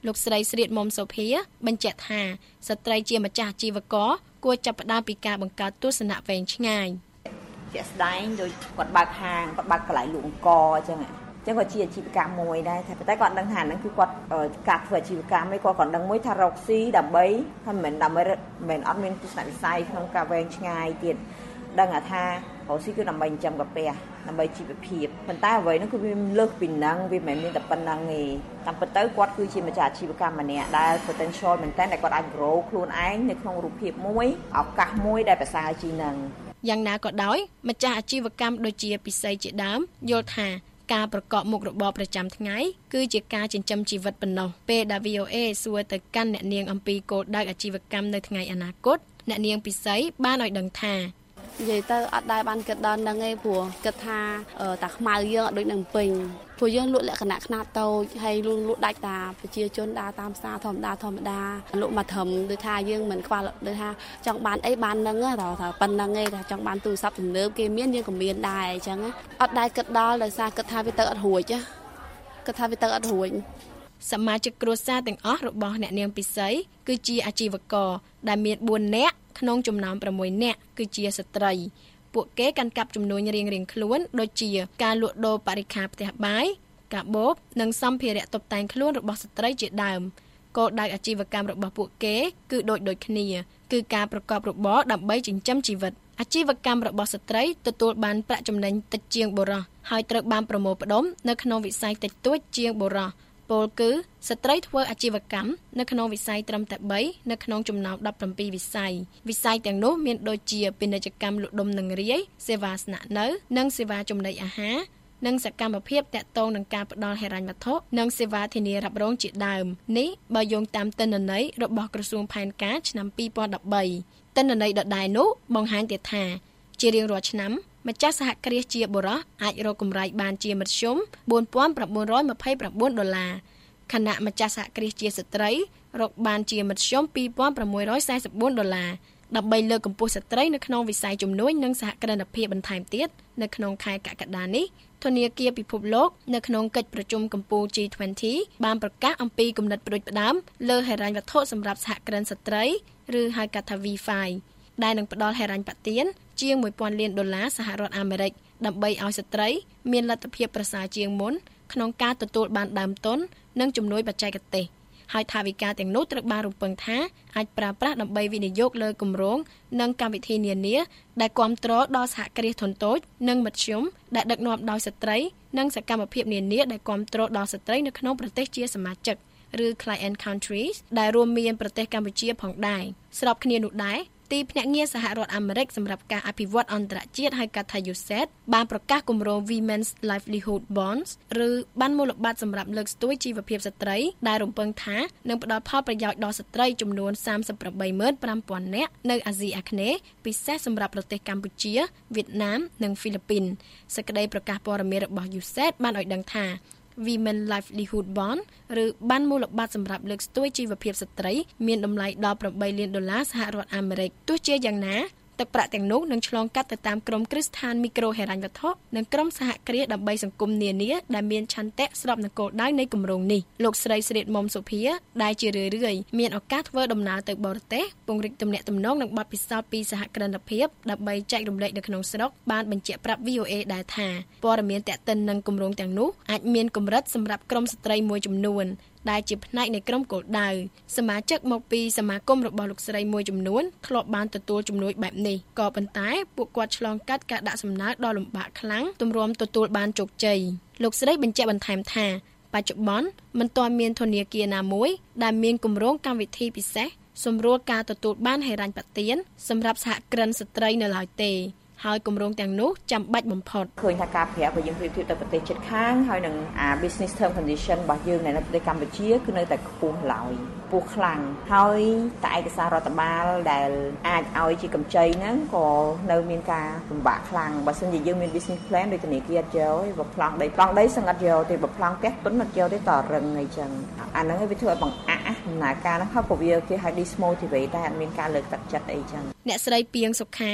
លោកស្រីស្រីមុំសុភាបញ្ជាក់ថាស្ត្រីជាម្ចាស់អាជីវករគួរចាប់ផ្ដើមពីការបង្កើតទស្សនៈវែងឆ្ងាយជាក់ស្ដែងដូចគាត់បើកហាងគាត់បើកកន្លែងលក់អង្គអញ្ចឹងអញ្ចឹងក៏ជាអាជីវកម្មមួយដែរតែប៉ុន្តែគាត់ដឹងថាហ្នឹងគឺគាត់ការធ្វើអាជីវកម្មឯងគាត់ក៏ដឹងមួយថារកស៊ីដើម្បីថាមិនដើម្បីមិនអត់មានទស្សនវិស័យក្នុងការវែងឆ្ងាយទៀតដឹងថារកស៊ីគឺដើម្បីចិញ្ចឹមកាពះដើម្បីជីវភាពប៉ុន្តែអ្វីហ្នឹងគឺវាលើសពីហ្នឹងវាមិនមែនមានតែប៉ុណ្្នឹងទេតាមពិតទៅគាត់គឺជាម្ចាស់អាជីវកម្មម្នាក់ដែល potential មែនតើគាត់អាច grow ខ្លួនឯងនៅក្នុងរូបភាពមួយឱកាសមួយដែលប្រសើរជាងហ្នឹងយ៉ាងណាក៏ដោយម្ចាស់អាជីវកម្មដូចជាពិសីជាដើមយល់ថាការប្រកបមុខរបរប្រចាំថ្ងៃគឺជាការចិញ្ចឹមជីវិតប៉ុណ្ណោះពេលដែល វី អូ เอ សួរទៅកាន់អ្នកនាងអំពីគោលដៅអាជីវកម្មនៅថ្ងៃអនាគតអ្នកនាងពិសីបានឲ្យដឹងថានិយាយទៅអត់ដែរបានគិតដល់ហ្នឹងឯងព្រោះគិតថាតាខ្មៅយើងអត់ដូចនឹងពេញព្រោះយើងលក់លក្ខណៈខ្នាតតូចហើយលក់លក់ដាច់តាប្រជាជនដើរតាមផ្សារធម្មតាធម្មតាលក់មកត្រឹមដូចថាយើងមិនខ្វល់ដូចថាចង់បានអីបានហ្នឹងថាប៉ុណ្្នឹងឯងថាចង់បានទូរស័ព្ទទំនើបគេមានយើងក៏មានដែរអញ្ចឹងអត់ដែរគិតដល់ដោយសារគិតថាវាទៅអត់រួចគិតថាវាទៅអត់រួចសមាជិកគ្រួសារទាំងអស់របស់អ្នកនាងពិសីគឺជាអាជីវករដែលមានបួននាក់ក្នុងចំណោមប្រាំមួយនាក់គឺជាស្ត្រីពួកគេកាន់កាប់ចំនួនរៀងៗខ្លួនដូចជាការលក់ដូរបរិក្ខារផ្ទះបាយកាបូបនិងសម្ភារៈតុបតែងខ្លួនរបស់ស្ត្រីជាដើមគោលដៅអាជីវកម្មរបស់ពួកគេគឺដូចដូចគ្នាគឺការប្រកបរបរដើម្បីចិញ្ចឹមជីវិតអាជីវកម្មរបស់ស្ត្រីទទួលបានប្រាក់ចំណេញតិចជាងបុរសហើយត្រូវបានប្រមូលផ្ដុំនៅក្នុងវិស័យតិចតួចជាងបុរសពលគឺស្ត្រីធ្វើអាជីវកម្មនៅក្នុងវិស័យត្រឹមតែបីនៅក្នុងចំណោមដប់ប្រាំពីរវិស័យវិស័យទាំងនោះមានដូចជាពាណិជ្ជកម្មលក់ដុំនិងរាយសេវាស្នាក់នៅនិងសេវាចំណីអាហារនិងសកម្មភាពតាក់ទងនឹងការផ្ដល់ហិរញ្ញវត្ថុនិងសេវាធានារ៉ាប់រងជាដើមនេះបើយោងតាមទិន្នន័យរបស់ក្រសួងផែនការឆ្នាំពីរពាន់ដប់បីទិន្នន័យដដែលនោះបង្ហាញទៀតថាជារៀងរាល់ឆ្នាំម្ចាស់សហគ្រាសជាបុរសអាចរកកម្រៃបានជាមធ្យមបួនពាន់ប្រាំបួនរយម្ភៃប្រាំបួនដុល្លារខណៈម្ចាស់សហគ្រាសជាស្ត្រីរកបានជាមធ្យមពីរពាន់ប្រាំមួយរយសែនសិបបួនដុល្លារដើម្បីលើកកម្ពស់ស្ត្រីនៅក្នុងវិស័យជំនួញនិងសហគ្រិនភាពបន្ថែមទៀតនៅក្នុងខែកក្កដានេះធនាគារពិភពលោកនៅក្នុងកិច្ចប្រជុំកំពូល ជី ยี่สิบ បានប្រកាសអំពីគំនិតផ្ដួចផ្ដើមលើហិរញ្ញវត្ថុសម្រាប់សហគ្រិនស្ត្រីឬហៅកាត់ថា វី ហ្វាយ ដែលនឹងផ្ដល់ហិរញ្ញប្បទានជាងមួយពាន់លានដុល្លារសហរដ្ឋអាមេរិកដើម្បីឲ្យស្ត្រីមានលទ្ធភាពប្រសើរជាងមុនក្នុងការទទួលបានដើមទុននិងជំនួយបច្ចេកទេសហើយថវិកាទាំងនោះត្រូវបានរំពឹងថាអាចប្រើប្រាស់ដើម្បីវិនិយោគលើគម្រោងនិងកម្មវិធីនានាដែលគាំទ្រដល់សហគ្រាសធុនតូចនិងមធ្យមដែលដឹកនាំដោយស្ត្រីនិងសកម្មភាពនានាដែលគាំទ្រដល់ស្ត្រីនៅក្នុងប្រទេសជាសមាជិកឬ client countries ដែលរួមមានប្រទេសកម្ពុជាផងដែរស្របគ្នានោះដែរទីភ្នាក់ងារសហរដ្ឋអាមេរិកសម្រាប់ការអភិវឌ្ឍអន្តរជាតិហៅកាត់ថា ยู เซด បានប្រកាសគម្រោង Women's Livelihood Bonds ឬបានមូលបត្រសម្រាប់លើកស្ទួយជីវភាពស្ត្រីដែលរំពឹងថានឹងផ្ដល់ផលប្រយោជន៍ដល់ស្ត្រីចំនួនសាមសិបប្រាំបីម៉ឺនប្រាំពាន់នាក់នៅអាស៊ីអាគ្នេយ៍ពិសេសសម្រាប់ប្រទេសកម្ពុជាវៀតណាមនិងហ្វីលីពីនសេចក្តីប្រកាសព័ត៌មានរបស់ ยู เซด បានឲ្យដឹងថាWomen Livelihood Bond ឬបានមូលបត្រសម្រាប់លើកស្ទួយជីវភាពស្ត្រីមានតម្លៃដល់ប្រាំបីលានដុល្លារសហរដ្ឋអាមេរិកទោះជាយ៉ាងណាទឹកប្រាក់ទាំងនោះនឹងឆ្លងកាត់ទៅតាមក្រុមគ្រឹះស្ថានមីក្រូហិរញ្ញវត្ថុនិងក្រុមសហគ្រាសដើម្បីសង្គមនានាដែលមានឆន្ទៈស្របនឹងគោលដៅនៃគម្រោងនេះលោកស្រីស្រីមុំសុភាដែលជារឿយៗមានឱកាសធ្វើដំណើរទៅបរទេសពង្រីកទំនាក់ទំនងនិងបទពិសោធន៍ពីសហគ្រិនភាពដើម្បីចែករំលែកនៅក្នុងស្រុកបានបញ្ជាក់ប្រាប់ វី អូ เอ ដែរថាព័ត៌មានតាក់ទិននឹងគម្រោងទាំងនោះអាចមានកម្រិតសម្រាប់ក្រុមស្ត្រីមួយចំនួនដែលជាផ្នែកនៃក្រុមគោលដៅសមាជិកមកពីសមាគមរបស់លោកស្រីមួយចំនួនធ្លាប់បានទទួលជំនួយបែបនេះក៏ប៉ុន្តែពួកគាត់ឆ្លងកាត់ការដាក់សំណើដ៏លំបាកខ្លាំងទម្រាំទទួលបានជោគជ័យលោកស្រីបញ្ជាក់បន្ថែមថាបច្ចុប្បន្នមិនទាន់មានធនាគារណាមួយដែលមានគម្រោងកម្មវិធីពិសេសសម្រួលការទទួលបានហិរញ្ញប្បទានសម្រាប់សហគ្រិនស្ត្រីនៅឡើយទេហើយគម្រោងទាំងនោះចាំបាច់បំផុតឃើញថាការប្រាក់របស់យើងប្រៀបធៀបទៅប្រទេសជិតខាងហើយនឹងអា business term condition របស់យើងនៅប្រទេសកម្ពុជាគឺនៅតែខ្ពស់ឡើយខ្ពស់ខ្លាំងហើយតែឯកសាររដ្ឋបាលដែលអាចឲ្យជាកម្ចីហ្នឹងក៏នៅមានការលំបាកខ្លាំងបើមិនជាយើងមាន business plan ដោយធនាគារយកឯងបើប្លង់ដីប្លង់ដីសឹងអត់យកទេបើប្លង់ផ្ទះទុនអត់យកទេតរឹងអីចឹងអាហ្នឹងវាធ្វើឲ្យបង្អាក់ដំណើរការហ្នឹងហើយព្រោះវាគេឲ្យ dismotivate តែអត់មានការលើកទឹកចិត្តអីចឹងអ្នកស្រីពីងសុខា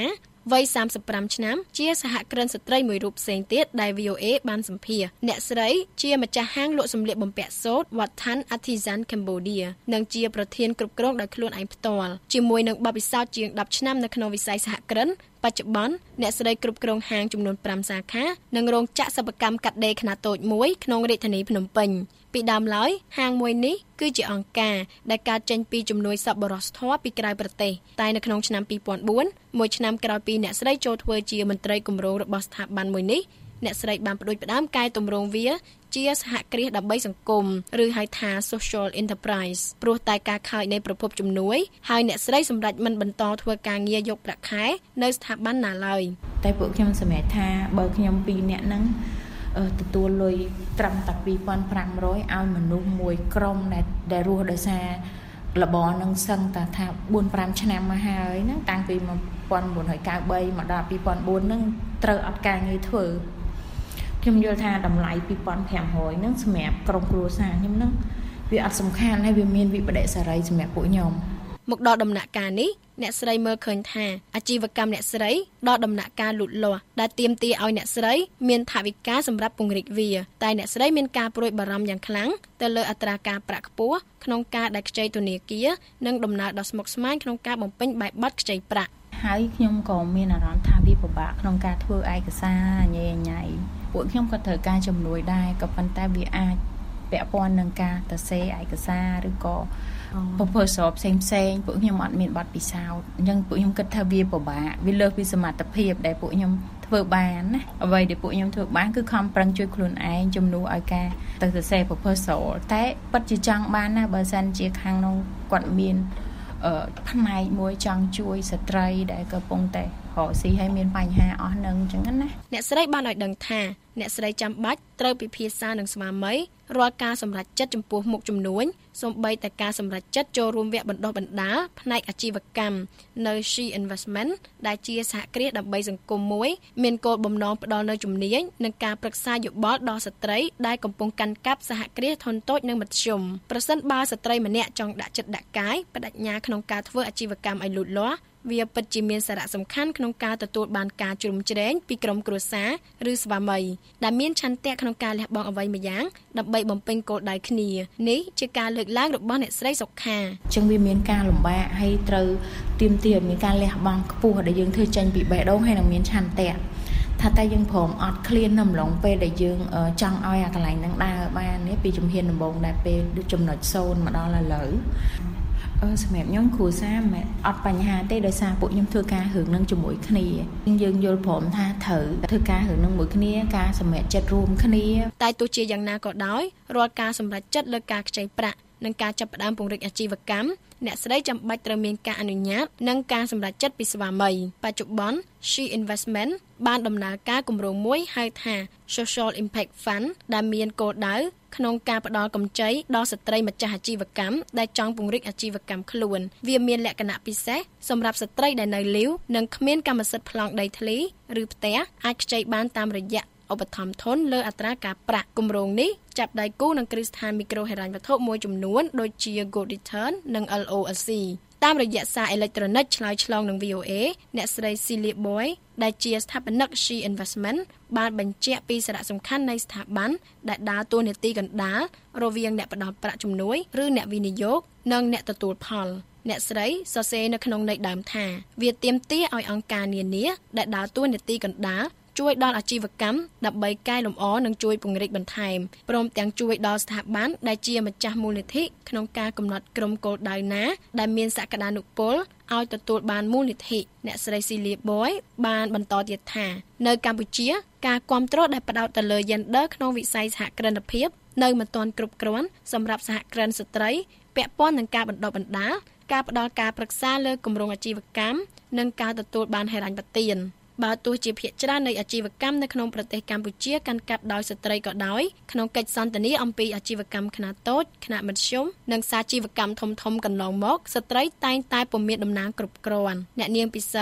វ័យសាមសិបប្រាំឆ្នាំជាសហគ្រិនស្ត្រីមួយរូបផ្សេងទៀតដែល វី អូ เอ បានសម្ភាសន៍អ្នកស្រីជាម្ចាស់ហាងលក់សម្លៀកបំពាក់សូត្រ Wathan Artisan Cambodia និងជាប្រធានគ្រប់គ្រងដោយខ្លួនឯងផ្ទាល់ជាមួយនឹងបទពិសោធន៍ជាងដប់ឆ្នាំនៅក្នុងវិស័យសហគ្រិនបច្ចុប្បន្នអ្នកស្រីគ្រប់គ្រងហាងចំនួនប្រាំសាខានិងរោងចក្រសិប្បកម្មកាត់ដេរខ្នាតតូចមួយក្នុងរាជធានីភ្នំពេញពីដើមឡើយហាងមួយនេះគឺជាអង្គការដែលកើតចេញពីជំនួយសប្បុរសធម៌ពីក្រៅប្រទេសតែនៅក្នុងឆ្នាំពីរពាន់បួនមួយឆ្នាំក្រោយពីអ្នកស្រីចូលធ្វើជាមន្ត្រីគម្រោងរបស់ស្ថាប័នមួយនេះអ្នកស្រីបានផ្ដួចផ្ដើមកែទម្រង់វាជាសហគ្រាសដើម្បីសង្គមឬហៅថា social enterprise ព្រោះតែការខូចនៃប្រភពជំនួយហើយអ្នកស្រីសម្រេចមិនបន្តធ្វើការងារយកប្រាក់ខែនៅស្ថាប័នណាឡើយតែពួកខ្ញុំសម្រេចថាបើខ្ញុំពីរនាក់ហ្នឹងទទួលលុយត្រឹមតែពីរពាន់ប្រាំរយឲ្យមនុស្សមួយក្រុមដែលដែលរស់ដោយសារលបនឹងសឹងតែថាបួនប្រាំឆ្នាំមកហើយហ្នឹងតាំងពីmột nghìn bốn trăm chín mươi baមកដល់ពីរពាន់បួនហ្នឹងត្រូវអត់ការងារធ្វើខ្ញុំយល់ថាតម្លៃពីរពាន់ប្រាំរយហ្នឹងសម្រាប់ក្រុមគ្រួសារខ្ញុំហ្នឹងវាអត់សំខាន់ហើយវាមានវិបត្តិសេរីសម្រាប់ពួកខ្ញុំមកដល់ដំណាក់កាលនេះអ្នកស្រីមើលឃើញថាអាជីវកម្មអ្នកស្រីដល់ដំណាក់កាលលូតលាស់ដែលទាមទារឲ្យអ្នកស្រីមានថវិកាសម្រាប់ពង្រីកវាតែអ្នកស្រីមានការព្រួយបារម្ភយ៉ាងខ្លាំងទៅលើអត្រាការប្រាក់ខ្ពស់ក្នុងការដែលខ្ចីធនាគារនិងដំណើរដ៏ស្មុគស្មាញក្នុងការបំពេញបែបបទខ្ចីប្រាក់ហើយខ្ញុំក៏មានអារម្មណ៍ថាវាពិបាកក្នុងការធ្វើឯកសារញ៉ៃញ៉ៃពួកខ្ញុំក៏ត្រូវការជំនួយដែរក៏ប៉ុន្តែវាអាចពាក់ព័ន្ធនឹងការទៅសេឯកសារឬក៏proposal ផ្សេងផ្សេងពួកខ្ញុំអត់មានបទពិសោធន៍អញ្ចឹងពួកខ្ញុំគិតថាវាពិបាកវាលើសពីសមត្ថភាពដែលពួកខ្ញុំធ្វើបានណាអ្វីដែលពួកខ្ញុំធ្វើបានគឺខំប្រឹងជួយខ្លួនឯងជំនួសឲ្យការទៅសរសេរ proposal តែពិតជាចង់បានណាបើសិនជាខាងនោះគាត់មានអឺផ្នែកមួយចង់ជួយស្ត្រីដែលកំពុងតែរកស៊ីហើយមានបញ្ហាអស់នឹងអញ្ចឹងណាអ្នកស្រីបានឲ្យដឹងថាអ្នកស្រីចាំបាច់ត្រូវពិភាក្សានឹងស្វាមីរាល់ការសម្រេចចិត្តចំពោះមុខជំនួញសូម្បីតែការសម្រេចចិត្តចូលរួមវគ្គបណ្ដុះបណ្ដាលផ្នែកអាជីវកម្មនៅ She Investment ដែលជាសហគ្រាសដើម្បីសង្គមមួយមានគោលបំណងផ្ដល់នូវជំនាញនិងការប្រឹក្សាយោបល់ដល់ស្ត្រីដែលកំពុងកាន់កាប់សហគ្រាសធុនតូចនិងមធ្យមប្រសិនបើស្ត្រីម្នាក់ចង់ដាក់ចិត្តដាក់កាយបដិញ្ញាក្នុងការធ្វើអាជីវកម្មឲ្យលូតលាស់វាពិតជាមានសារៈសំខាន់ក្នុងការទទួលបានការជ្រោមជ្រែងពីក្រុមគ្រួសារឬស្វាមីដែលមានឆន្ទៈក្នុងការលះបង់អ្វីម្យ៉ាងដើម្បីបំពេញគោលដៅគ្នានេះជាការលើកឡើងរបស់អ្នកស្រីសុខាអញ្ចឹងវាមានការលំបាកហើយត្រូវទាមទារមានការលះបង់ខ្ពស់ដែលយើងធ្វើចេញពីបេះដូងហើយនឹងមានឆន្ទៈថាតែយើងព្រមអត់ឃ្លាននៅម្លងពេលដែលយើងចង់ឲ្យអាកន្លែងហ្នឹងដើរបាននេះពីជំហានដំបូងដែលពេលចំណុចសូន្យមកដល់ឥឡូវអឺសម្រាប់ខ្ញុំគ្រួសារមិនអត់បញ្ហាទេដោយសារពួកខ្ញុំធ្វើការរឿងនឹងជាមួយគ្នាយើងយល់ព្រមថាត្រូវធ្វើការរឿងនឹងមួយគ្នាការសម្រេចចិត្តរួមគ្នាតែទោះជាយ៉ាងណាក៏ដោយរាល់ការសម្រេចចិត្តលើការខ្ចីប្រាក់និងការចាប់ផ្ដើមពង្រីកអាជីវកម្មអ្នកស្រីចាំបាច់ត្រូវមានការអនុញ្ញាតនិងការសម្រេចចិត្តពីស្វាមីបច្ចុប្បន្ន She Investment បានដំណើរការគម្រោងមួយហៅថា Social Impact Fund ដែលមានគោលដៅក្នុងការផ្ដល់កម្ចីដល់ស្ត្រីម្ចាស់អាជីវកម្មដែលចង់ពង្រីកអាជីវកម្មខ្លួនវាមានលក្ខណៈពិសេសសម្រាប់ស្ត្រីដែលនៅលីវនិងគ្មានកម្មសិទ្ធិប្លង់ដីធ្លីឬផ្ទះអាចខ្ចីបានតាមរយៈឧបត្ថម្ភធនលើអត្រាការប្រាក់គម្រោងនេះចាប់ដៃគូនឹងគ្រឹះស្ថានមីក្រូហិរញ្ញវត្ថុមួយចំនួនដូចជា Gold Return និង แอล โอ แอล ซี តាមរយៈសារអេឡិចត្រូនិកឆ្លើយឆ្លងនឹង វី អូ เอ អ្នកស្រី Celia Boy ដែលជាស្ថាបនិក She Investment បានបញ្ជាក់ពីសារៈសំខាន់នៃស្ថាប័នដែលដើរតួនាទីកណ្ដាលរវាងអ្នកផ្ដល់ប្រាក់ជំនួយឬអ្នកវិនិយោគនិងអ្នកទទួលផលអ្នកស្រីសរសេរនៅក្នុងន័យដើមថាវាទាមទារឲ្យអង្គការនានាដែលដើរតួនាទីកណ្ដាលជួយដល់អាជីវកម្មដើម្បីកែលម្អនិងជួយពង្រីកបន្ថែមព្រមទាំងជួយដល់ស្ថាប័នដែលជាម្ចាស់មូលនិធិក្នុងការកំណត់ក្រុមគោលដៅណាដែលមានសក្តានុពលឲ្យទទួលបានមូលនិធិអ្នកស្រី Celia Boy បានបន្តទៀតថានៅកម្ពុជាការគាំទ្រដែលផ្ដោតទៅលើ gender ក្នុងវិស័យសហគ្រិនភាពនៅមិនទាន់គ្រប់គ្រាន់សម្រាប់សហគ្រិនស្ត្រីពាក់ព័ន្ធនឹងការបណ្ដុះបណ្ដាលការផ្ដល់ការប្រឹក្សាលើគម្រោងអាជីវកម្មនិងការទទួលបានហិរញ្ញប្បទានបើទោះជាភាគច្រើននៃអាជីវកម្មនៅក្នុងប្រទេសកម្ពុជាកាន់កាប់ដោយស្ត្រីក៏ដោយក្នុងកិច្ចសន្ទនាអំពីអាជីវកម្មខ្នាតតូចខ្នាតមធ្យមនិងសាជីវកម្មធំធំកន្លងមកស្ត្រីតែងតែពុំមានតំណែងគ្រប់គ្រាន់អ្នកនាងពិសី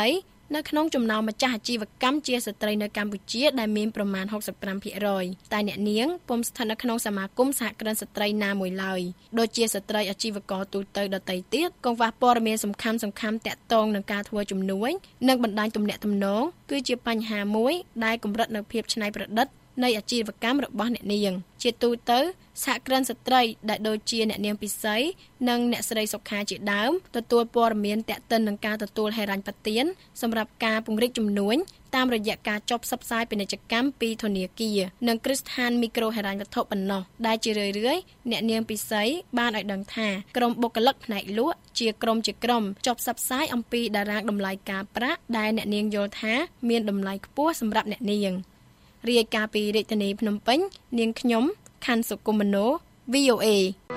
នៅក្នុងចំណោមម្ចាស់អាជីវកម្មជាស្ត្រីនៅកម្ពុជាដែលមានប្រមាណ หกสิบห้าភាគរយ តែអ្នកនាងពុំស្ថិតនៅក្នុងសមាគមសហគ្រិនស្ត្រីណាមួយឡើយដូចជាស្ត្រីអាជីវករទូទៅដទៃទៀតកង្វះព័ត៌មានសំខាន់ៗតាក់ទងនឹងការធ្វើជំនួញនិងបណ្ដាញទំនាក់ទំនងគឺជាបញ្ហាមួយដែលកម្រិតនៅភាពច្នៃប្រឌិតនៃអាជីវកម្មរបស់អ្នកនាងជាទូទៅសហគ្រិនស្ត្រីដែលដូចជាអ្នកនាងពិសីនិងអ្នកស្រីសុខាជាដើមទទួលព័ត៌មានតាក់ទិននឹងការទទួលហិរញ្ញប្បទានសម្រាប់ការពង្រីកជំនួញតាមរយៈការចុះផ្សព្វផ្សាយពាណិជ្ជកម្មពីធនាគារនិងគ្រឹះស្ថានមីក្រូហិរញ្ញវត្ថុប៉ុណ្ណោះដែលជារឿយៗអ្នកនាងពិសីបានឲ្យដឹងថាក្រុមបុគ្គលិកផ្នែកលក់ជាក្រុមជាក្រុមចុះផ្សព្វផ្សាយអំពីតារាងតម្លៃការប្រាក់ដែលអ្នកនាងយល់ថាមានតម្លៃខ្ពស់សម្រាប់អ្នកនាងរាយការណ៍ពីរាជធានីភ្នំពេញនាងខ្ញុំខាន់សុគមនោ វី អូ เอ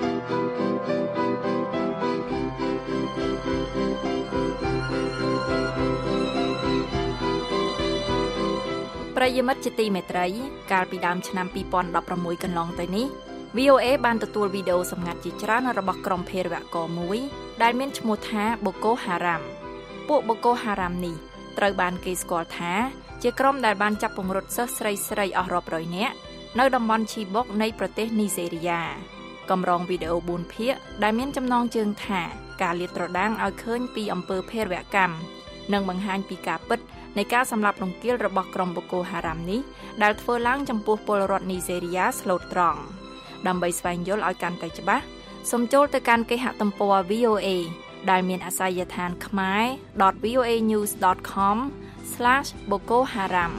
ប្រិយមិត្តជាទីមេត្រីកាលពីដើមឆ្នាំពីរពាន់ដប់ប្រាំមួយកន្លងទៅនេះ វី អូ เอ បានទទួលវីដេអូសម្ងាត់ជាច្រើនរបស់ក្រុមភេរវករមួយដែលមានឈ្មោះថា Boko Haram ពួក Boko Haram នេះត្រូវបានគេស្គាល់ថាជាក្រុមដែលបានចាប់ពង្រត់សិស្សស្រីស្រីអស់រាប់រយនាក់នៅតំបន់ឈីបុកនៃប្រទេសនីហ្សេរីយ៉ាកម្រងវីដេអូបួនភាគដែលមានចំណងជើងថាការលាតត្រដាងឲ្យឃើញពីអំពើភេរវកម្មនិងបង្ហាញពីការពិតនៃការសម្លាប់រង្គាលរបស់ក្រុម Boko Haram នេះដែលធ្វើឡើងចំពោះពលរដ្ឋនីហ្សេរីយ៉ាស្លូតត្រង់ដើម្បីស្វែងយល់ឲ្យកាន់តែច្បាស់សូមចូលទៅកាន់គេហទំព័រ វី អូ เอ ដែលមានអាសយដ្ឋាន khmer dot v o a news dot com slash boko haram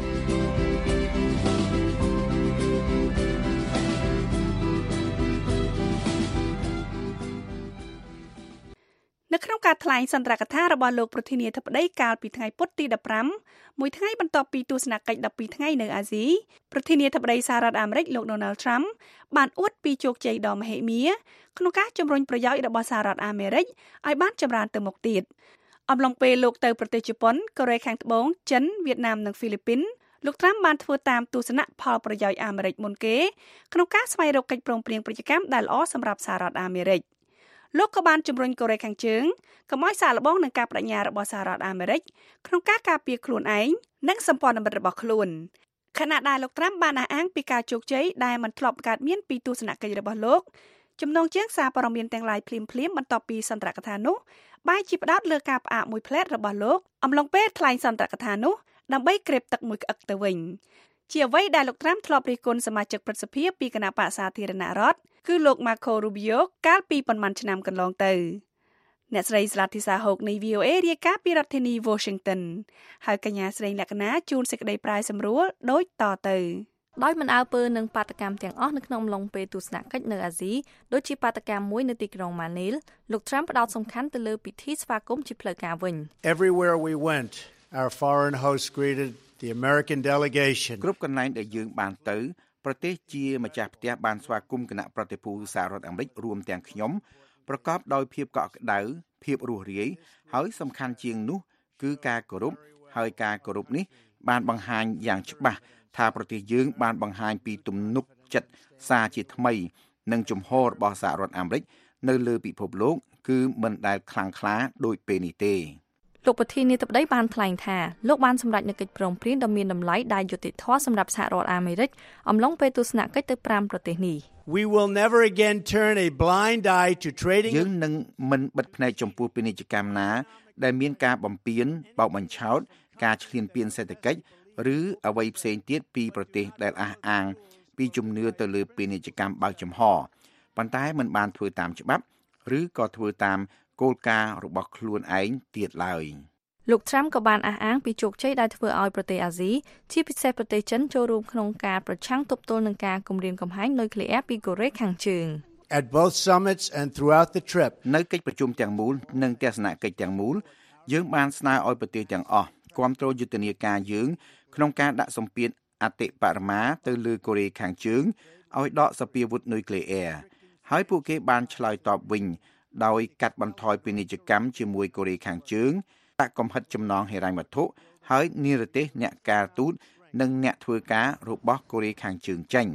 នៅក្នុងការថ្លែងសន្ទរកថារបស់លោកប្រធានាធិបតីកាលពីថ្ងៃពុធទីដប់ប្រាំមួយថ្ងៃបន្ទាប់ពីទស្សនកិច្ចដប់ពីរថ្ងៃនៅអាស៊ីប្រធានាធិបតីសហរដ្ឋអាមេរិកលោក Donald Trump បានអួតពីជោគជ័យដ៏មហិមាក្នុងការជំរុញប្រយោជន៍របស់សហរដ្ឋអាមេរិកឲ្យបានចម្រើនទៅមុខទៀតអំឡុងពេលលោកទៅប្រទេសជប៉ុនកូរ៉េខាងត្បូងចិនវៀតណាមនិងហ្វីលីពីនលោក Trump បានធ្វើតាមទស្សនៈផលប្រយោជន៍អាមេរិកមុនគេក្នុងការស្វែងរកកិច្ចព្រមព្រៀងពាណិជ្ជកម្មដែលល្អសម្រាប់សហរដ្ឋអាមេរិកលោកក៏បានជំរុញកូរ៉េខាងជើងកុំឲ្យសាកល្បងនឹងការបដិញ្ញារបស់សហរដ្ឋអាមេរិកក្នុងការការពារខ្លួនឯងនិងសម្ព័ន្ធមិត្តរបស់ខ្លួនខណៈដែលលោក Trump បានអះអាងពីការជោគជ័យដែលមិនធ្លាប់កើតមានពីទស្សនកិច្ចរបស់លោកចំណងជើងសារព័ត៌មានទាំងឡាយភ្លាមៗបន្ទាប់ពីសន្ទរកថានោះបែរជាផ្ដោតលើការផ្អាកមួយផ្លែតរបស់លោកអំឡុងពេលថ្លែងសន្ទរកថានោះដើម្បីក្រេបទឹកមួយក្អឹកទៅវិញជាអ្វីដែលលោក Trump ធ្លាប់រិះគន់សមាជិកព្រឹទ្ធសភាពីគណៈបក្សសាធារណរដ្ឋគឺលោក Marco Rubio កាលពីប៉ុន្មានឆ្នាំកន្លងទៅអ្នកស្រីស្លាធីសាហូកនៃ វី អូ เอ រាយការណ៍ពីរដ្ឋធានី Washington ហើយកញ្ញាស្រីលក្ខណាជួនសេចក្តីប្រាយសម្រួលដូចតទៅដោយមិនអើពើនឹងបាតកម្មទាំងអស់នៅក្នុងអំឡុងពេលទស្សនកិច្ចនៅអាស៊ីដូចជាបាតកម្មមួយនៅទីក្រុងម៉ានីលលោក Trump ផ្ដោតសំខាន់ទៅលើពិធីស្វាគមន៍ជាផ្លូវការវិញ Everywhere we went our foreign hosts greeted the American delegation គ្រប់កន្លែងដែលយើងបានទៅប្រទេសជាម្ចាស់ផ្ទះបានស្វាគមន៍គណៈប្រតិភូសហរដ្ឋអាមេរិករួមទាំងខ្ញុំប្រកបដោយភាពកក់ក្ដៅភាពរួសរាយហើយសំខាន់ជាងនោះគឺការគោរពហើយការគោរពនេះបានបង្ហាញយ៉ាងច្បាស់ថាប្រទេសយើងបានបង្ហាញពីទំនុកចិត្តសារជាថ្មីនិងជំហររបស់សហរដ្ឋអាមេរិកនៅលើពិភពលោកគឺមិនដែលខ្លាំងក្លាដូចពេលនេះទេលោកប្រធានាធិបតីបានថ្លែងថាលោកបានសម្រេចនូវកិច្ចព្រមព្រៀងដ៏មានតម្លៃដែលយុត្តិធម៌សម្រាប់សហរដ្ឋអាមេរិកអំឡុងពេលទស្សនកិច្ចទៅប្រាំប្រទេសនេះ We will never again turn a blind eye to trading យើងនឹងមិនបិទភ្នែកចំពោះពាណិជ្ជកម្មណាដែលមានការបំពានបោកបញ្ឆោតការឈ្លានពានសេដ្ឋកិច្ចឬអ្វីផ្សេងទៀតពីប្រទេសដែលអះអាងពីជំនឿទៅលើពាណិជ្ជកម្មបើកចំហប៉ុន្តែមិនបានធ្វើតាមច្បាប់ឬក៏ធ្វើតាមគោលការណ៍របស់ខ្លួនឯងទៀតឡើយលោក Trump ក៏បានអះអាងពីជោគជ័យដែលធ្វើឲ្យប្រទេសអាស៊ីជាពិសេសប្រទេសចិនចូលរួមក្នុងការប្រឆាំងទប់ទល់នឹងការគំរាមកំហែងនុយក្លេអ៊ែរពីកូរ៉េខាងជើង At both summits and throughout the trip នៅកិច្ចប្រជុំទាំងមូលនិងទស្សនកិច្ចទាំងមូលយើងបានស្នើឲ្យប្រទេសទាំងអស់គាំទ្រយុទ្ធនាការយើងក្នុងការដាក់សម្ពាធអតិបរមាទៅលើកូរ៉េខាងជើងឲ្យដកសភាវុធនុយក្លេអ៊ែរហើយពួកគេបានឆ្លើយតបវិញដោយកាត់បន្ថយពាណិជ្ជកម្មជាមួយកូរ៉េខាងជើងដាក់កំហិតចំណងហិរញ្ញវត្ថុហើយនិរទេសអ្នកការទូតនិងអ្នកធ្វើការរបស់កូរ៉េខាងជើងចេញ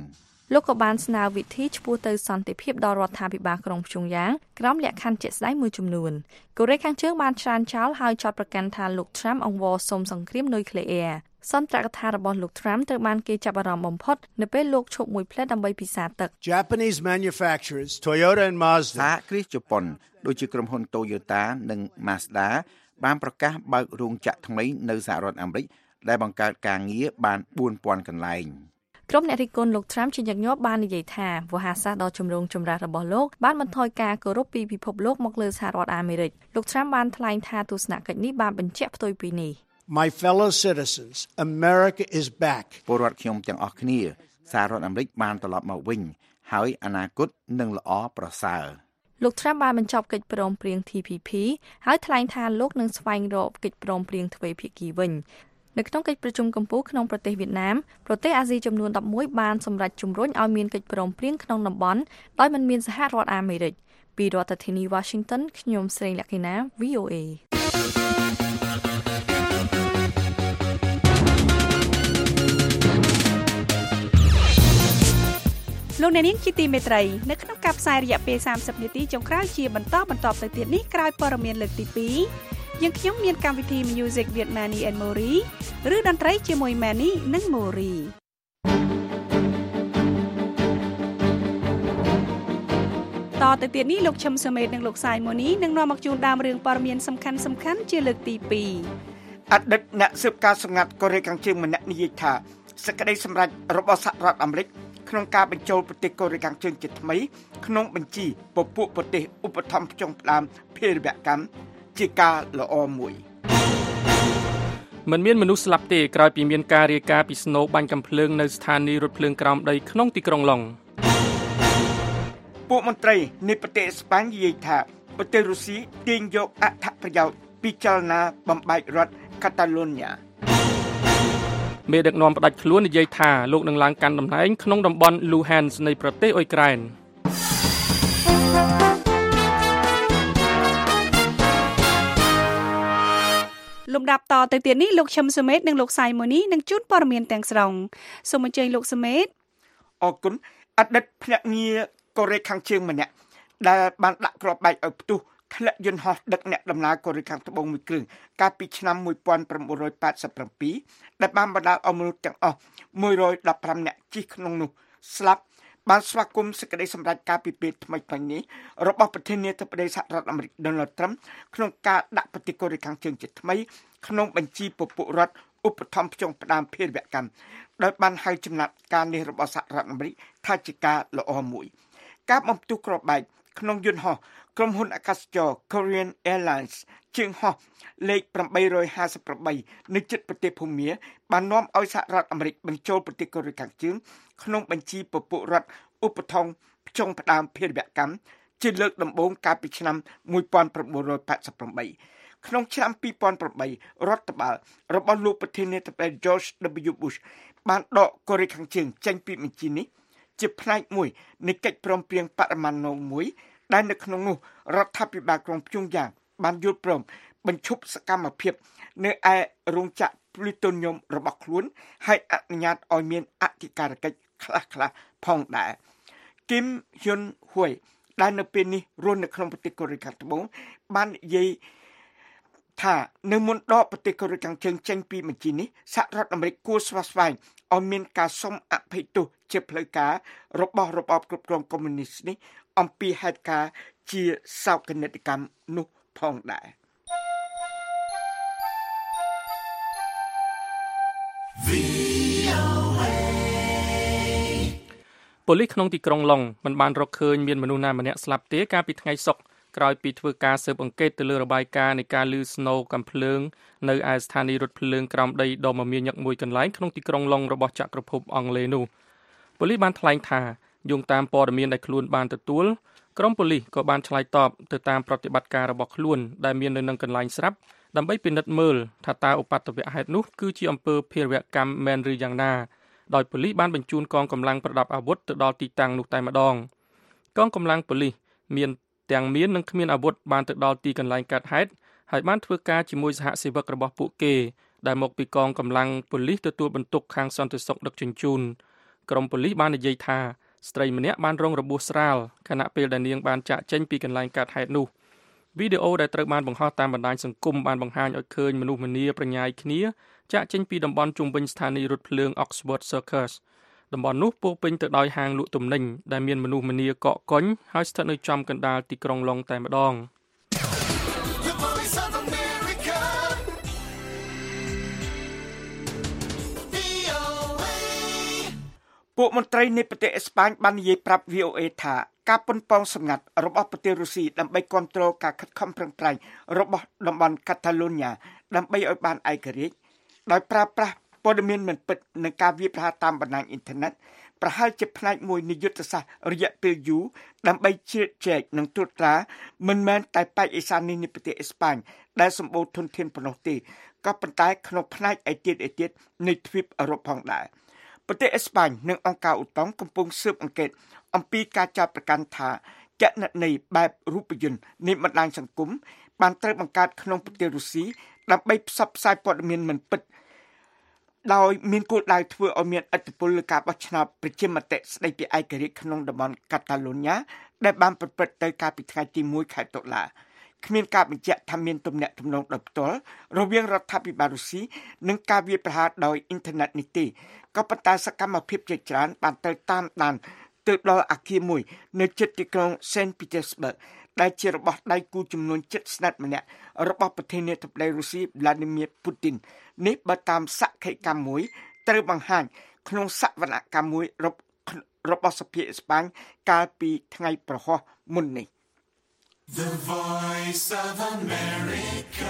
លោកក៏បានស្នើវិធីឆ្ពោះទៅសន្តិភាពដល់រដ្ឋាភិបាលក្រុងព្យុងយ៉ាងក្រោមលក្ខខណ្ឌជាក់ស្ដែងមួយចំនួនកូរ៉េខាងជើងបានច្រានចោលហើយចាត់ប្រកាន់ថាលោក Trump អង្វរសុំសង្គ្រាមនុយក្លេអ៊ែរសន្ទរកថារបស់លោក Trump ត្រូវបានគេចាប់អារម្មណ៍បំផុតនៅពេលលោកឈប់មួយផ្លែតដើម្បីពិសាទឹក Japanese manufacturers Toyota and Mazda សហគ្រាសជប៉ុនដូចជាក្រុមហ៊ុន Toyota និង Mazda បានប្រកាសបើករោងចក្រថ្មីនៅសហរដ្ឋអាមេរិកដែលបង្កើតការងារបាន បួនពាន់ កន្លែងក្រុមអ្នករិះគន់លោក Trump ជាញឹកញាប់បាននិយាយថាវោហារសាស្ត្រដ៏ចម្រូងចម្រាសរបស់លោកបានបន្ថយការគោរពពីពិភពលោកមកលើសហរដ្ឋអាមេរិកលោក Trump បានថ្លែងថាទស្សនកិច្ចនេះបានបញ្ជាក់ផ្ទុយពីនេះ My fellow citizens, America is back. ពលរដ្ឋខ្ញុំទាំងអស់គ្នាសហរដ្ឋអាមេរិកបានត្រឡប់មកវិញហើយអនាគតនឹងល្អប្រសើរលោក Trump បានបញ្ចប់កិច្ចព្រមព្រៀង T P P ហើយថ្លែងថាលោកនឹងស្វែងរកកិច្ចព្រមព្រៀងទ្វេភាគីវិញនៅក្នុងកិច្ចប្រជុំកំពូលក្នុងប្រទេសវៀតណាមប្រទេសអាស៊ីចំនួនដប់មួយបានសម្រេចជំរុញឲ្យមានកិច្ចព្រមព្រៀងក្នុងតំបន់ដោយមិនមានសហរដ្ឋអាមេរិកពីរដ្ឋធានី Washington ខ្ញុំស្រីលក្ខិណា V O A លោកអ្នកនាងជាទីមេត្រីនៅក្នុងការផ្សាយរយៈពេលសាមសិបនាទីចុងក្រោយជាបន្តបន្តទៅទៀតនេះក្រោយព័ត៌មានលើកទីពីរយើងខ្ញុំមានកម្មវិធី Music with Manny and Mori ឬតន្ត្រីជាមួយ Manny និង Mori តទៅទៀតនេះលោកឈឹមសមេតនិងលោកសាយម៉ូនីនឹងនាំមកជូនដើមរឿងព័ត៌មានសំខាន់សំខាន់ជាលើកទីពីរអតីតអ្នកស៊ើបការសម្ងាត់កូរ៉េខាងជើងម្នាក់និយាយថាសេចក្តីសម្រេចរបស់សហរដ្ឋអាមេរិកក្នុងការបញ្ចូលប្រទេសកូរ៉េខាងជើងជាថ្មីក្នុងបញ្ជីពពួកប្រទេសឧបត្ថម្ភផ្ចុងផ្ដើមភារវកម្មជាការល្អមួយមិនមានមនុស្សស្លាប់ទេក្រោយពីមានការរាយការណ៍ពីស្នូបាញ់កាំភ្លើងនៅស្ថានីយ៍រថភ្លើងក្រោមដីក្នុងទីក្រុងឡុងពួកមន្ត្រីនៃប្រទេសអេស្ប៉ាញនិយាយថាប្រទេសរុស្ស៊ីទាញយកអត្ថប្រយោជន៍ពីចលនាបំបែករដ្ឋកាតាឡូញ៉ាមេដឹកនាំផ្ដាច់ខ្លួននិយាយថាលោកនឹងឡើងកាន់តំណែងក្នុងតំបន់ Luhansk នៃប្រទេសអ៊ុយក្រែនលំដាប់តទៅទៀតនេះលោកឈឹមសមេតនិងលោកសាយម៉ូនីនឹងជូនព័ត៌មានទាំងស្រុងសូមអញ្ជើញលោកសមេតអរគុណអតីតភ្នាក់ងារកូរ៉េខាងជើងម្នាក់ដែលបានដាក់គ្រាប់បែកឲ្យផ្ទុះធ្លាក់យន្តហោះដឹកអ្នកដំណើរកូរ៉េខាងត្បូងមួយគ្រឿងកាលពីឆ្នាំmột nghìn chín trăm tám mươi bảyដែលបានបណ្ដាលឲ្យមនុស្សទាំងអស់một trăm mười lămនាក់ជិះក្នុងនោះស្លាប់បានស្វាគមន៍សេចក្តីសម្រេចការពីពេលថ្មីៗនេះរបស់ប្រធានាធិបតីសហរដ្ឋអាមេរិក Donald Trump ក្នុងការដាក់ប្រទេសកូរ៉េខាងជើងជាថ្មីក្នុងបញ្ជីពពួករដ្ឋឧបត្ថម្ភផ្ចុងផ្ដើមភារវកម្មដោយបានហៅចំណាត់ការនេះរបស់សហរដ្ឋអាមេរិកថាជាការល្អមួយការបំផ្ទុះគ្រាប់បែកក្នុងយន្តហោះក្រុមហ៊ុនអាកាសចរ Korean Airlines ជើងហោះលេខeight five eightនៅជិតប្រទេសភូមាបាននាំឲ្យសហរដ្ឋអាមេរិកបញ្ចូលប្រទេសកូរ៉េខាងជើងក្នុងបញ្ជីពពួករដ្ឋឧបត្ថម្ភផ្ចុងផ្ដើមភារវកម្មជាលើកដំបូងកាលពីឆ្នាំmột nghìn chín trăm tám mươi eightក្នុងឆ្នាំtwo thousand eightរដ្ឋបាលរបស់លោកប្រធានាធិបតី George W Bush បានដកកូរ៉េខាងជើងចេញពីបញ្ជីនេះជាផ្នែកមួយនៃកិច្ចព្រមព្រៀងបរិមាណមួយដែលនៅក្នុងនោះរដ្ឋាភិបាលក្រុងព្យុងយ៉ាងបានយល់ព្រមបញ្ឈប់សកម្មភាពនៅឯរោងចក្រ plutonium របស់ខ្លួនហើយអនុញ្ញាតឲ្យមានអធិការកិច្ចខ្លះៗផងដែរ Kim Hyun Hui ដែលនៅពេលនេះរស់នៅក្នុងប្រទេសកូរ៉េខាងត្បូងបាននិយាយថានៅមុនដកប្រទេសកូរ៉េខាងជើងចេញពីបញ្ជីនេះសហរដ្ឋអាមេរិកគួរស្វាស្វែងឲ្យមានការសុំអភ័យទោសជាផ្លូវការរបស់របបគ្រប់គ្រងកុម្មុយនីសនេះអំពីហេតុការណ៍ជាសោកនាដកម្មនោះផងដែរប៉ូលីសក្នុងទីក្រុងឡុងមិនបានរកឃើញមានមនុស្សណាម្នាក់ស្លាប់ទេកាលពីថ្ងៃសុក្រក្រោយពីធ្វើការស៊ើបអង្កេតទៅលើរបាយការណ៍នៃការលឺស្នូកាំភ្លើងនៅឯស្ថានីយ៍រថភ្លើងក្រោមដីដ៏មមាញឹកមួយកន្លែងក្នុងទីក្រុងឡុងរបស់ចក្រភពអង់គ្លេសនោះប៉ូលីសបានថ្លែងថាយោងតាមព័ត៌មានដែលខ្លួនបានទទួលក្រុមប៉ូលីសក៏បានឆ្លើយតបទៅតាមប្រតិបត្តិការរបស់ខ្លួនដែលមាននៅនឹងកន្លែងស្រាប់ដើម្បីពិនិត្យមើលថាតើឧបទ្ទវហេតុនោះគឺជាអំពើភេរវកម្មមែនឬយ៉ាងណាដោយប៉ូលីសបានបញ្ជូនកងកម្លាំងប្រដាប់អាវុធទៅដល់ទីតាំងនោះតែម្ដងកងកម្លាំងប៉ូលីសមានទាំងមាននិងគ្មានអាវុធបានទៅដល់ទីកន្លែងកើតហេតុហើយបានធ្វើការជាមួយសហសេវករបស់ពួកគេដែលមកពីកងកម្លាំងប៉ូលីសទទួលបន្ទុកខាងសន្តិសុខដឹកជញ្ជូនក្រុមប៉ូលីសបាននិយាយថាស្ត្រីម្នាក់បានរងរបួសស្រាលខណៈពេលដែលនាងបានចាកចេញពីកន្លែងកើតហេតុនោះវីដេអូដែលត្រូវបានបង្ហោះតាមបណ្ដាញសង្គមបានបង្ហាញឲ្យឃើញមនុស្សម្នាប្រញាយគ្នាចាកចេញពីតំបន់ជុំវិញស្ថានីយ៍រថភ្លើង Oxford Circus តំបន់នោះពោរពេញទៅដោយហាងលក់ទំនិញដែលមានមនុស្សម្នាកកកុញហើយស្ថិតនៅចំកណ្ដាលទីក្រុងឡុងតែម្ដងពួកមន្ត្រីនៃប្រទេសអេស្ប៉ាញបាននិយាយប្រាប់ វី អូ เอ ថាការប៉ុនប៉ងសម្ងាត់របស់ប្រទេសរុស្ស៊ីដើម្បីគ្រប់គ្រងការខិតខំប្រឹងប្រែងរបស់តំបន់កាតាឡូញ៉ាដើម្បីឲ្យបានឯករាជ្យដោយប្រើប្រាស់ព័ត៌មានមិនពិតនិងការវាយប្រហារតាមបណ្ដាញអ៊ីនធឺណិតប្រហែលជាផ្នែកមួយនៃយុទ្ធសាស្ត្ររយៈពេលយូរដើម្បីជ្រៀតជ្រែកនិងត្រួតត្រាមិនមែនតែប៉ែកអេសាននេះនៃប្រទេសអេស្ប៉ាញដែលសម្បូរធនធានប៉ុណ្ណោះទេក៏ប៉ុន្តែក្នុងផ្នែកឯទៀតឯទៀតនៃទ្វីបអឺរ៉ុបផងដែរប្រទេសអេស្ប៉ាញនិងអង្គការអ៊ូតង់កំពុងស៊ើបអង្កេតអំពីការចោទប្រកាន់ថាគណនីបែបរូបយន្តនៃបណ្ដាញសង្គមបានត្រូវបង្កើតក្នុងប្រទេសរុស្ស៊ីដើម្បីផ្សព្វផ្សាយព័ត៌មានមិនពិតដោយមានគោលដៅធ្វើឲ្យមានឥទ្ធិពលលើការបោះឆ្នោតប្រជាមតិស្ដីពីឯករាជ្យក្នុងតំបន់កាតាឡូញ៉ាដែលបានប្រព្រឹត្តទៅកាលពីថ្ងៃទីមួយខែតុលាគ្មានការបញ្ជាក់ថាមានទំនាក់ទំនងដោយផ្ទាល់រវាងរដ្ឋាភិបាលរុស្ស៊ីនិងការវាយប្រហារដោយអ៊ីនធឺណិតនេះទេក៏ប៉ុន្តែសកម្មភាពជាច្រើនបានទៅតាមដានទៅដល់អគារមួយនៅជិតទីក្រុង Saint Petersburg ដែលជារបស់ដៃគូជំនួញជិតស្និទ្ធម្នាក់របស់ប្រធានាធិបតីរុស្ស៊ី Vladimir Putin នេះបើតាមសក្ខីកម្មមួយត្រូវបង្ហាញក្នុងសវនកម្មមួយរបស់សភាអេស្ប៉ាញកាលពីថ្ងៃប្រហោះមុននេះ The Voice of America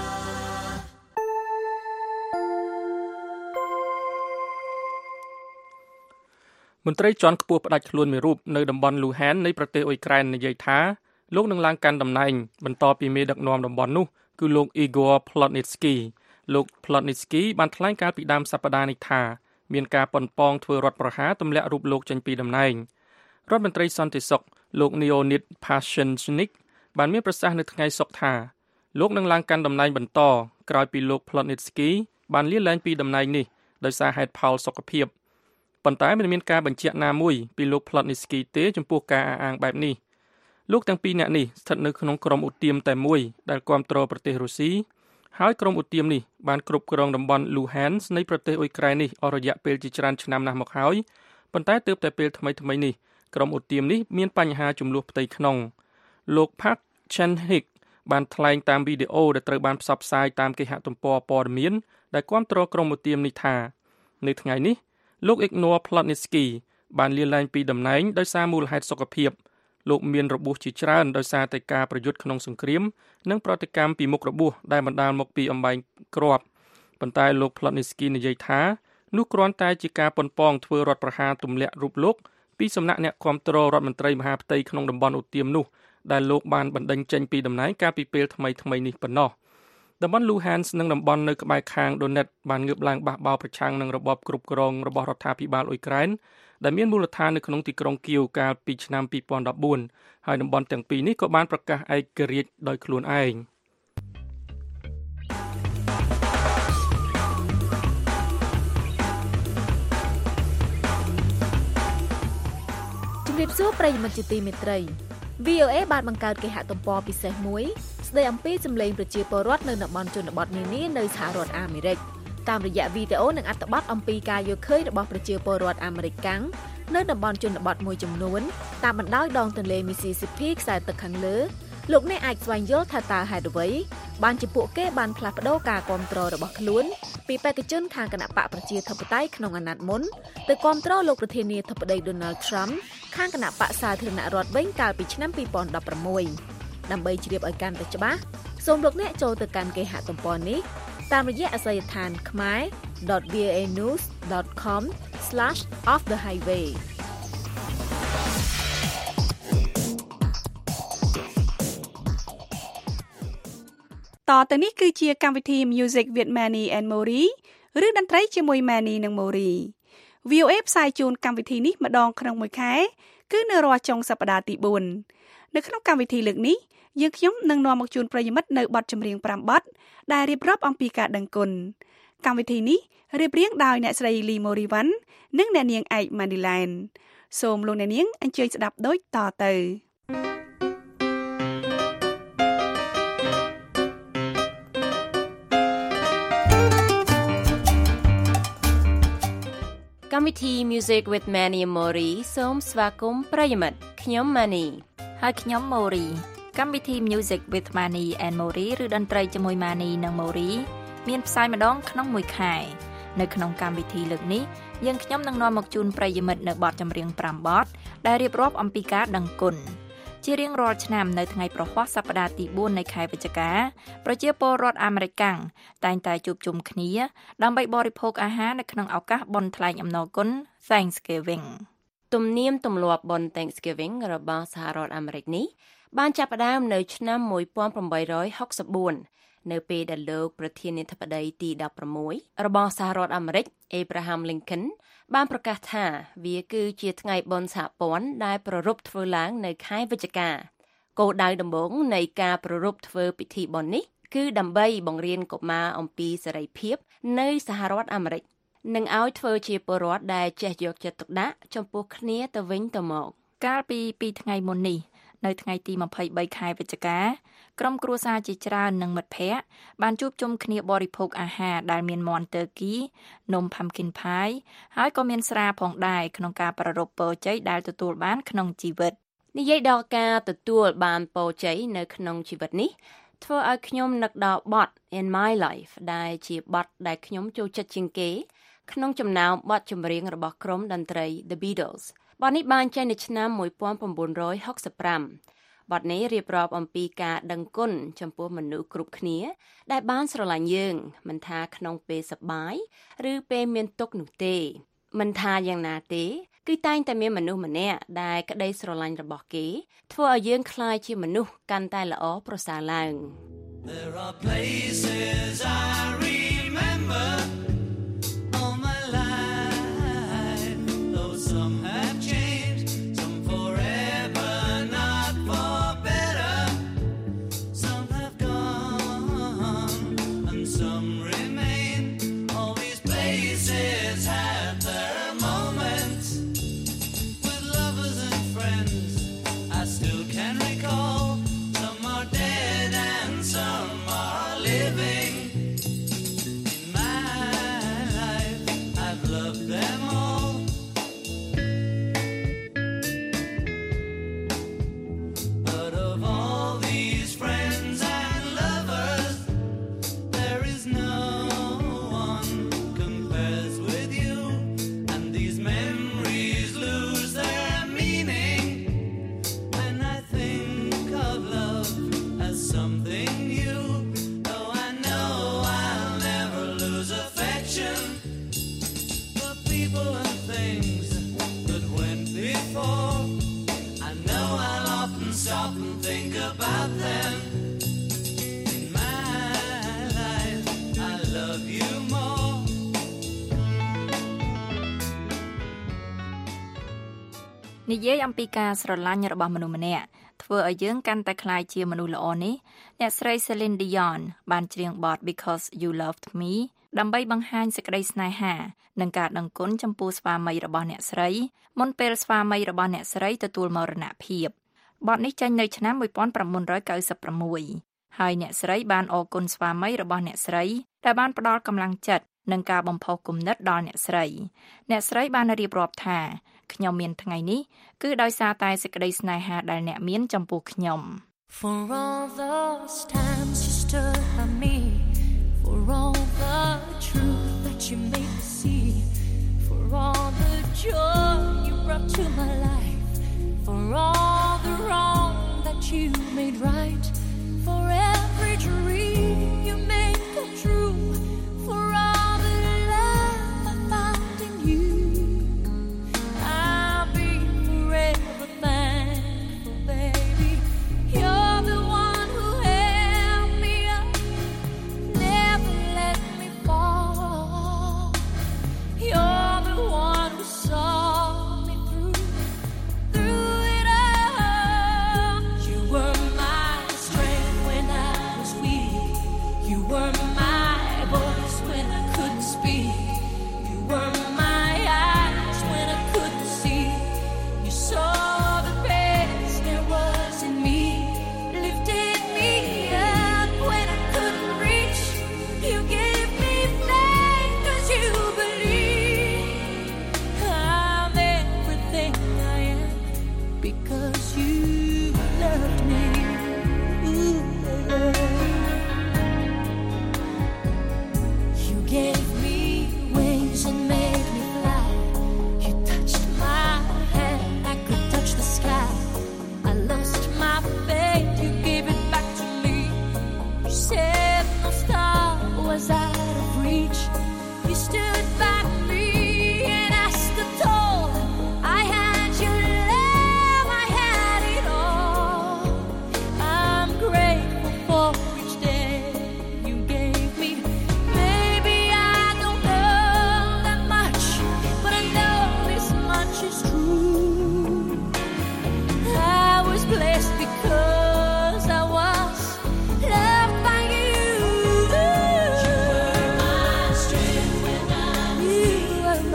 មន្ត្រីជាន់ខ្ពស់ផ្ដាច់ខ្លួនមួយរូបនៅតំបន់លូហាននៃប្រទេសអ៊ុយក្រែននិយាយថាលោកនឹងឡើងកាន់តំណែងបន្តពីមេដឹកនាំតំបន់នោះគឺលោក Igor Plotnitsky លោក Plotnitsky បានថ្លែងកាលពីដើមសប្តាហ៍នេះថាមានការប៉ុនប៉ងធ្វើរដ្ឋប្រហារទម្លាក់រូបលោកចេញពីតំណែងរដ្ឋមន្ត្រីសន្តិសុខលោក Leonid Pashinchnik បានមានប្រសាសន៍នៅថ្ងៃសុក្រថាលោកនឹងឡើងកាន់តំណែងបន្តក្រោយពីលោក Plotnitsky បានលាលែងពីតំណែងនេះដោយសារហេតុផលសុខភាពប៉ុន្តែមិនមានការបញ្ជាក់ណាមួយពីលោក Plotnitsky ទេចំពោះការអះអាងបែបនេះលោកទាំងពីរនាក់នេះស្ថិតនៅក្នុងក្រុមឧទាមតែមួយដែលគាំទ្រប្រទេសរុស្ស៊ីហើយក្រុមឧទាមនេះបានគ្រប់គ្រងតំបន់ Luhansk នៃប្រទេសអ៊ុយក្រែននេះអស់រយៈពេលជាច្រើនឆ្នាំណាស់មកហើយប៉ុន្តែទើបតែពេលថ្មីៗនេះក្រុមឧទាមនេះមានបញ្ហាជម្លោះផ្ទៃក្នុងលោក Park Chan-hik បានថ្លែងតាមវីដេអូដែលត្រូវបានផ្សព្វផ្សាយតាមគេហទំព័រព័ត៌មានដែលគាំទ្រក្រុមឧទាមនេះថានៅថ្ងៃនេះលោក Igor Plotnitsky បានលាលែងពីតំណែងដោយសារមូលហេតុសុខភាពលោកមានរបួសជាច្រើនដោយសារតែការប្រយុទ្ធក្នុងសង្គ្រាមនិងប្រតិកម្មពីមុខរបួសដែលបណ្ដាលមកពីអំបែងគ្រាប់ប៉ុន្តែលោក Plotnitsky និយាយថានោះគ្រាន់តែជាការប៉ុនប៉ងធ្វើរដ្ឋប្រហារទម្លាក់រូបលោកពីសំណាក់អ្នកគាំទ្ររដ្ឋមន្ត្រីមហាផ្ទៃក្នុងតំបន់ឧទាមនោះដែលលោកបានបណ្ដេញចេញពីតំណែងកាលពីពេលថ្មីៗនេះប៉ុណ្ណោះតំបន់ Luhansk និងតំបន់នៅក្បែរខាង Donetsk បានងើបឡើងបះបោរប្រឆាំងនឹងរបបគ្រប់គ្រងរបស់រដ្ឋាភិបាលអ៊ុយក្រែនដែលមានមូលដ្ឋាននៅក្នុងទីក្រុងគៀវកាលពីឆ្នាំពីរពាន់ដប់បួនហើយតំបន់ទាំងពីរនេះក៏បានប្រកាសឯករាជ្យដោយខ្លួនឯងជំរាបសួរប្រិយមិត្តជាទីមេត្រី វី អូ เอ បានបង្កើតគេហទំព័រពិសេសមួយស្ដីអំពីសម្លេងប្រជាពលរដ្ឋនៅតំបន់ជនបទនានានៅសហរដ្ឋអាមេរិកតាមរយៈវីដេអូនិងអត្ថបទអំពីការយល់ឃើញរបស់ប្រជាពលរដ្ឋអាមេរិកកាំងនៅតំបន់ជនបទមួយចំនួនតាមបណ្ដោយដងទន្លេ Mississippi ខ្សែទឹកខាងលើលោកអ្នកអាចស្វែងយល់ថាតើហេតុអ្វីបានជាពួកគេបានផ្លាស់ប្ដូរការគាំទ្ររបស់ខ្លួនពីបេក្ខជនខាងគណបកប្រជាធិបតេយ្យក្នុងអាណត្តិមុនទៅគាំទ្រលោកប្រធានាធិបតី Donald Trump ខាងគណបកសាធារណរដ្ឋវិញកាលពីឆ្នាំពីរពាន់ដប់ប្រាំមួយដើម្បីជ្រាបឲ្យកាន់តែច្បាស់សូមលោកអ្នកចូលទៅកាន់គេហទំព័រនេះតាមរយៈអាសយដ្ឋាន khmer dot v o a news dot com slash off the highway តទៅនេះគឺជាកម្មវិធី Music with Manny and Mori ឬតន្ត្រីជាមួយ Manny និង Mori វី អូ เอ ផ្សាយជូនកម្មវិធីនេះម្ដងក្នុងមួយខែគឺនៅរាល់ចុងសប្តាហ៍ទីបួននៅក្នុងកម្មវិធីលើកនេះយើងខ្ញុំនឹងនាំមកជូនប្រិយមិត្តនៅបទចម្រៀងប្រាំបទដែលរៀបរាប់អំពីការដឹងគុណកម្មវិធីនេះរៀបរៀងដោយអ្នកស្រី Lee Morivan និងអ្នកនាងឯក Mandyland សូមលោកអ្នកនាងអញ្ជើញស្ដាប់ដូចតទៅកម្មវិធី Music with Manny Mori សូមស្វាគមន៍ប្រិយមិត្តខ្ញុំ Manny ហើយខ្ញុំ Mori កម្មវិធី Music with Manny and Mori ឬតន្ត្រីជាមួយ Manny និង Mori មានផ្សាយម្ដងក្នុងមួយខែនៅក្នុងកម្មវិធីលើកនេះយើងខ្ញុំនឹងនាំមកជូនប្រិយមិត្តនៅបទចម្រៀងប្រាំបទដែលរៀបរាប់អំពីការដឹងគុណជារៀងរាល់ឆ្នាំនៅថ្ងៃប្រហ័សសប្តាហ៍ទីបួននៃខែវិច្ឆិកាប្រជាពលរដ្ឋអាមេរិកកាំងតែងតែជួបជុំគ្នាដើម្បីបរិភោគអាហារនៅក្នុងឱកាសបុណ្យថ្លែងអំណរគុណ Thanksgiving ទំនៀមទម្លាប់បុណ្យ Thanksgiving របស់សហរដ្ឋអាមេរិកនេះបានចាប់ផ្ដើមនៅឆ្នាំmột nghìn tám trăm sáu mươi tưនៅពេលដែលលោកប្រធានាធិបតីទីដប់ប្រាំមួយរបស់សហរដ្ឋអាមេរិក Abraham Lincoln បានប្រកាសថាវាគឺជាថ្ងៃបុណ្យសហព័ន្ធដែលប្រារព្ធធ្វើឡើងនៅខែវិច្ឆិកាគោលដៅដំបូងនៃការប្រារព្ធធ្វើពិធីបុណ្យនេះគឺដើម្បីបង្រៀនកុមារអំពីសេរីភាពនៅសហរដ្ឋអាមេរិកនិងឲ្យធ្វើជាពលរដ្ឋដែលចេះយកចិត្តទុកដាក់ចំពោះគ្នាទៅវិញទៅមកកាលពីពីរថ្ងៃមុននេះនៅថ្ងៃទីยี่สิบสามខែវិច្ឆិកាក្រុមគ្រួសារជាច្រើននិងមិត្តភ័ក្តិបានជួបជុំគ្នាបរិភោគអាហារដែលមានមាន់ទ័រគីនំ pumpkin pie ហើយក៏មានស្រាផងដែរក្នុងការប្រារព្ធពរជ័យដែលទទួលបានក្នុងជីវិតនិយាយដល់ការទទួលបានពរជ័យនៅក្នុងជីវិតនេះធ្វើឲ្យខ្ញុំនឹកដល់បទ In My Life ដែលជាបទដែលខ្ញុំចូលចិត្តជាងគេក្នុងចំណោមបទចម្រៀងរបស់ក្រុមតន្ត្រី The Beatlesបទនេះបានចេញនៅឆ្នាំmột nghìn chín trăm sáu mươi lămបទនេះរៀបរាប់អំពីការដឹងគុណចំពោះមនុស្សគ្រប់គ្នាដែលបានស្រឡាញ់យើងមិនថាក្នុងពេលសប្បាយឬពេលមានទុក្ខនោះទេមិនថាយ៉ាងណាទេគឺតែងតែមានមនុស្សម្នាក់ដែលក្តីស្រឡាញ់របស់គេធ្វើឲ្យយើងក្លាយជាមនុស្សកាន់តែល្អប្រសើរឡើង There are places I remember all my life though some have changed some forever not for better some have gone and some remain all these places have their moments with lovers and friends I still can recall some are dead and some are living in my life I've loved them all but of all these friends and lovers there is no one compares with you and these memories lose their meaning when I think of love as something new though I know I'll never lose affection for people and things that went before I know I'll often stop and think about them in my life I love you more និយាយអំពីការស្រឡាញ់របស់មនុស្សម្នាក់ធ្វើឲ្យយើងកាន់តែក្លាយជាមនុស្សល្អនេះអ្នកស្រី Celine Dion បានច្រៀងបទ Because You Loved Me ដើម្បីបង្ហាញសេចក្តីស្នេហានិងការដឹងគុណចំពោះស្វាមីរបស់អ្នកស្រីមុនពេលស្វាមីរបស់អ្នកស្រីទទួលមរណភាពបទនេះចេញនៅឆ្នាំmột nghìn chín trăm chín mươi sáuហើយអ្នកស្រីបានអរគុណស្វាមីរបស់អ្នកស្រីដែលបានផ្ដល់កម្លាំងចិត្តនិងការបំផុសគំនិតដល់អ្នកស្រីអ្នកស្រីបានរៀបរាប់ថាខ្ញុំមានថ្ងៃនេះគឺដោយសារតែសេចក្តីស្នេហាដែលអ្នកមានចំពោះខ្ញុំ For all those times you stood by me For all the truth that you made me see For all the joy you brought to my life For all the wrong that you made right For every dream you made come true For all the love I found in you I'll be forever thankful, baby You're the one who held me up Never let me fall You're the one who saw me through Through it all You were my strength when I was weak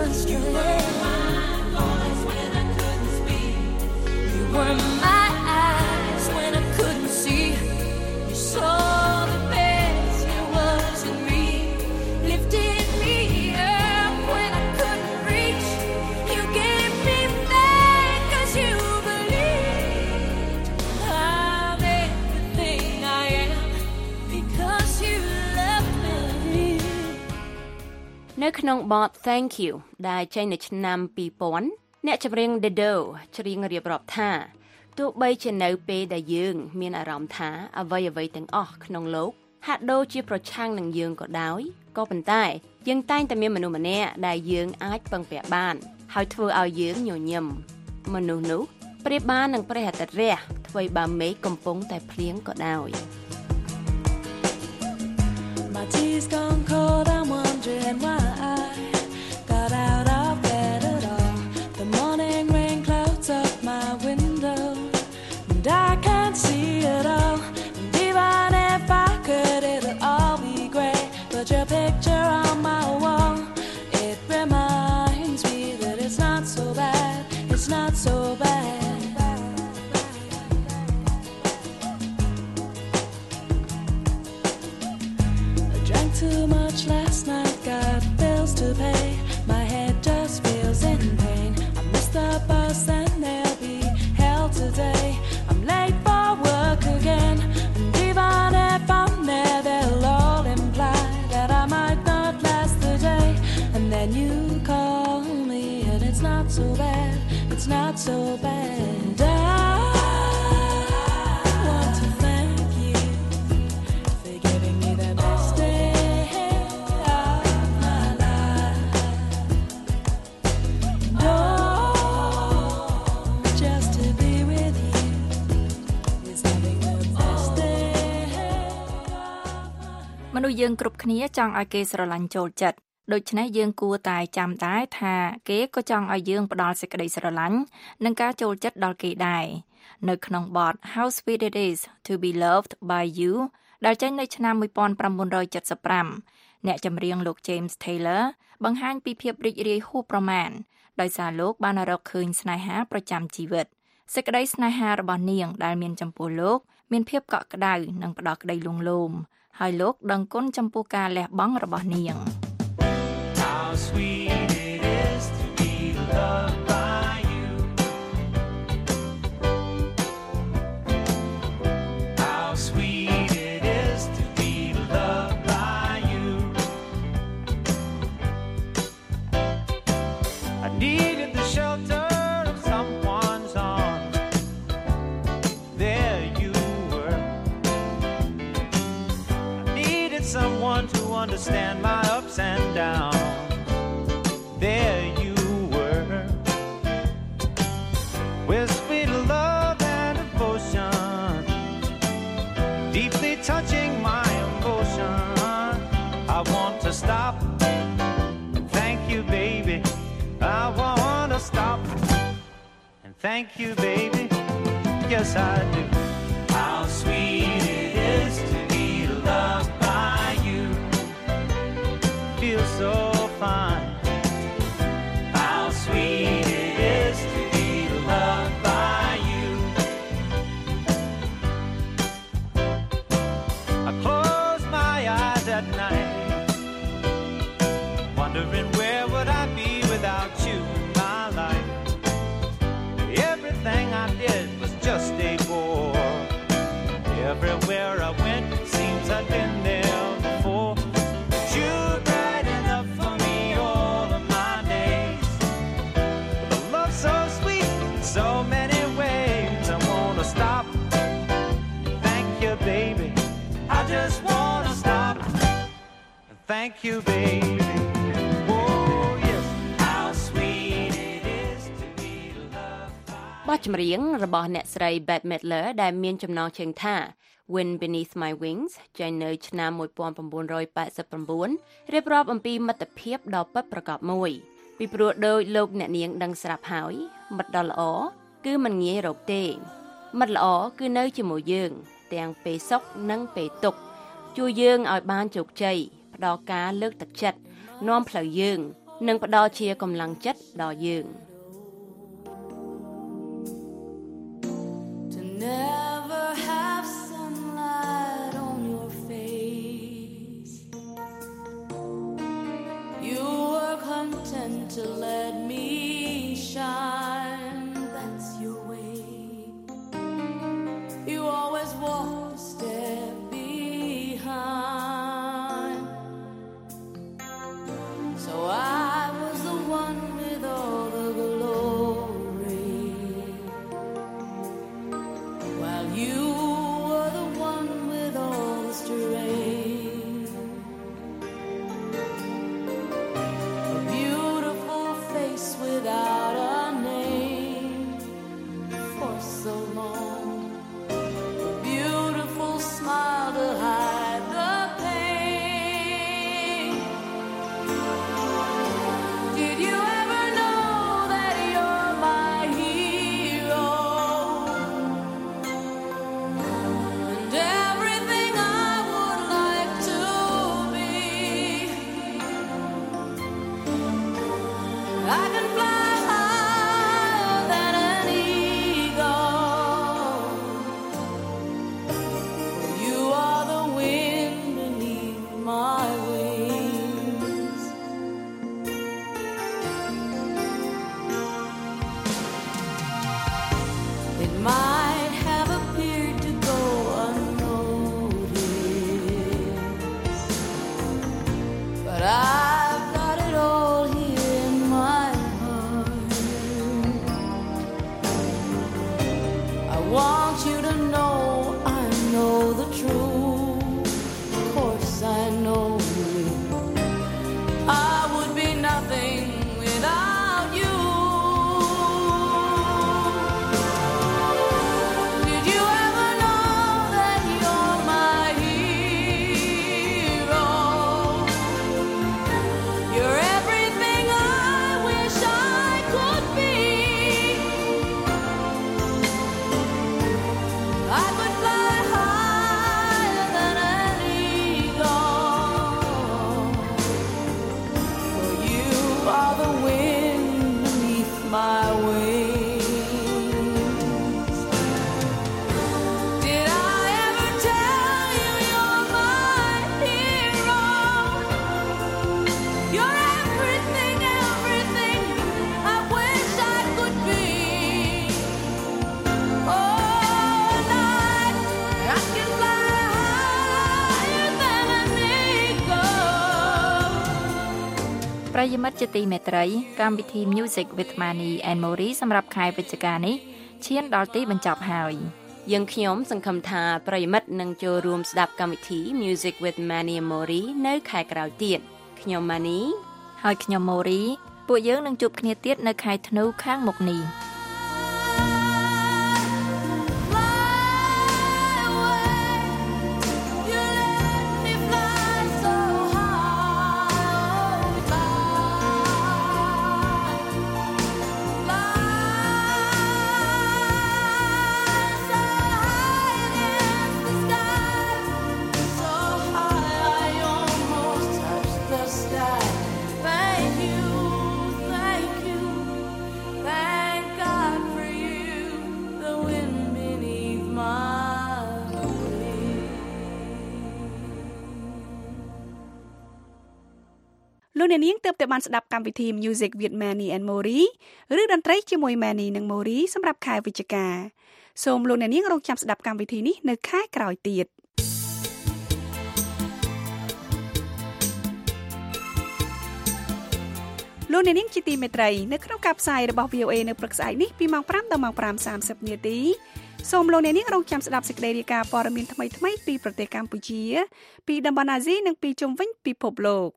strength. You were my voice when I couldn't speak. You were my eyes when I couldn't see. You saw the best there was in me, lifted me up when I couldn't reach. You gave me faith 'cause you believed I'm everything I am because you love me. នៅក្នុងបទ Thank You ដែលចេញនៅឆ្នាំពីរពាន់អ្នកចម្រៀង Dido ច្រៀងរៀបរាប់ថាទោះបីជានៅពេលដែលយើងមានអារម្មណ៍ថាអ្វីអ្វីទាំងអស់ក្នុងលោកហាក់ដូចជាប្រឆាំងនឹងយើងក៏ដោយក៏ប៉ុន្តែយើងតែងតែមានមនុស្សម្នាក់ដែលយើងអាចពឹងពាក់បានហើយធ្វើឲ្យយើងញញឹមមនុស្សនោះប្រៀបបាននឹងព្រះអាទិត្យរះថ្មីបើមេឃកំពុងតែភ្លៀងក៏ដោយ My tea's gone cold, I'm wondering why I got out of bed at all. The morning rain clouds up my window, and I can't see it all. And even if I could, it'll all be great. But your picture on my wall, it reminds me that it's not so bad, it's not so bad. Too much last night, got bills to pay. My head just feels in pain. I missed the bus and there'll be hell today. I'm late for work again, and even if I'm there, they'll all imply that I might not last the day. And then you call me, and it's not so bad, it's not so bad. I want to thank you for giving me the best day. មនុស្សយើងគ្រប់គ្នាចង់ឲ្យគេស្រឡាញ់ចូលចិត្តដូច្នេះយើងគួរតែចាំដែរថាគេក៏ចង់ឲ្យយើងផ្ដល់សេចក្តីស្រឡាញ់និងការចូលចិត្តដល់គេដែរនៅក្នុងបទ How Sweet It Is to Be Loved by You ដែលចេញនៅឆ្នាំnineteen seventy-fiveអ្នកចម្រៀងលោក James Taylor បង្ហាញពីភាពរីករាយហួសប្រមាណដោយសារលោកបានរកឃើញស្នេហាប្រចាំជីវិតសេចក្តីស្នេហារបស់នាងដែលមានចំពោះលោកមានភាពកក់ក្ដៅនិងផ្ដល់ក្តីលួងលោមហើយលោកដឹងគុណចំពោះការលះបង់របស់នាង How sweet it is to be loved by you. How sweet it is to be loved by you. I needed the shelter of someone's arms. There you were. I needed someone to understand my ups and downs. There you were, with sweet love and devotion, deeply touching my emotion. I want to stop and thank you, baby. I want to stop and thank you, baby. Yes, I do. How sweet it is to be loved by you. Feels so fine. How sweet it is to be loved by you. I close my eyes at night, wondering where would I be without you in my life. Everything I did was just a bore. Everywhere I went, it seems I've been there before. But you're bright enough for me all of my days. With a love so sweet in so many ways, I wanna stop. Thank you, baby. I just wanna stop. Thank you, baby. Oh yes, how sweet it is to be loved by. បទចម្រៀងរបស់អ្នកស្រី Bette Midler ដែលមានចំណងជើងថា Wind Beneath My Wings ចេញនៅឆ្នាំnineteen eighty-nine រៀបរាប់អំពីមិត្តភាពដ៏ពិតប្រាកដមួយពីព្រោះដោយលោកអ្នកនាងដឹងស្រាប់ហើយមិត្តដ៏ល្អគឺមិនងាយរកទេមិត្តល្អគឺនៅជាមួយយើងទាំងពេលសុខនិងពេលទុក្ខជួយយើងឲ្យបានជោគជ័យផ្ដល់ការលើកទឹកចិត្តនាំផ្លូវយើងនិងផ្ដល់ជាកម្លាំងចិត្តដល់យើង Never have sunlight on your face. You were content to let me shine. That's your way. You always walked a step behind. So I was the one with all the glory, while you were the one with all the strength. A beautiful face without a name for so long. A beautiful smile to hide the pain. Did you ever know that you're my hero? And everything I would like to be. I can fly higher than an eagle. You are the wind beneath my wings. It might have appeared to go unnoticed, but I've got it all here in my heart. I want you to know I know the truth. Of course I know I would be nothing without you. Did you ever know that you're my hero? You're everything I wish I could be. I could fly higher than an eagle, for you are the wind beneath my wings. Did I ever tell you you're my hero? You're everything, everything I wish I could be. Oh, night, I can fly higher than an eagle. ប្រិយមិត្តជាទីមេត្រីកម្មវិធី Music with Mani and Mori សម្រាប់ខែវិច្ឆិកានេះឈានដល់ទីបញ្ចប់ហើយយើងខ្ញុំសង្ឃឹមថាប្រិយមិត្តនឹងចូលរួមស្ដាប់កម្មវិធី Music with Mani and Mori នៅខែក្រោយទៀតខ្ញុំ Mani ហើយខ្ញុំ Mori ពួកយើងនឹងជួបគ្នាទៀតនៅខែធ្នូខាងមុខនេះ លោកអ្នកនាងទើបតែបានស្ដាប់កម្មវិធី Music with Mani and Mori ឬតន្ត្រីជាមួយ Mani និង Mori សម្រាប់ខែវិច្ឆិកាសូមលោកអ្នកនាងរងចាំស្ដាប់កម្មវិធីនេះនៅខែក្រោយទៀតលោកអ្នកនាងជាទីមេត្រីនៅក្នុងការផ្សាយរបស់ វី អូ អេ នៅព្រឹកស្អែកនេះពីម៉ោងប្រាំដល់ម៉ោងប្រាំសាមសិបនាទីសូមលោកអ្នកនាងរងចាំស្ដាប់សេចក្តីរាយការណ៍ព័ត៌មានថ្មីៗពីប្រទេសកម្ពុជាពីតំបន់អាស៊ីនិងពីជុំវិញពិភពលោក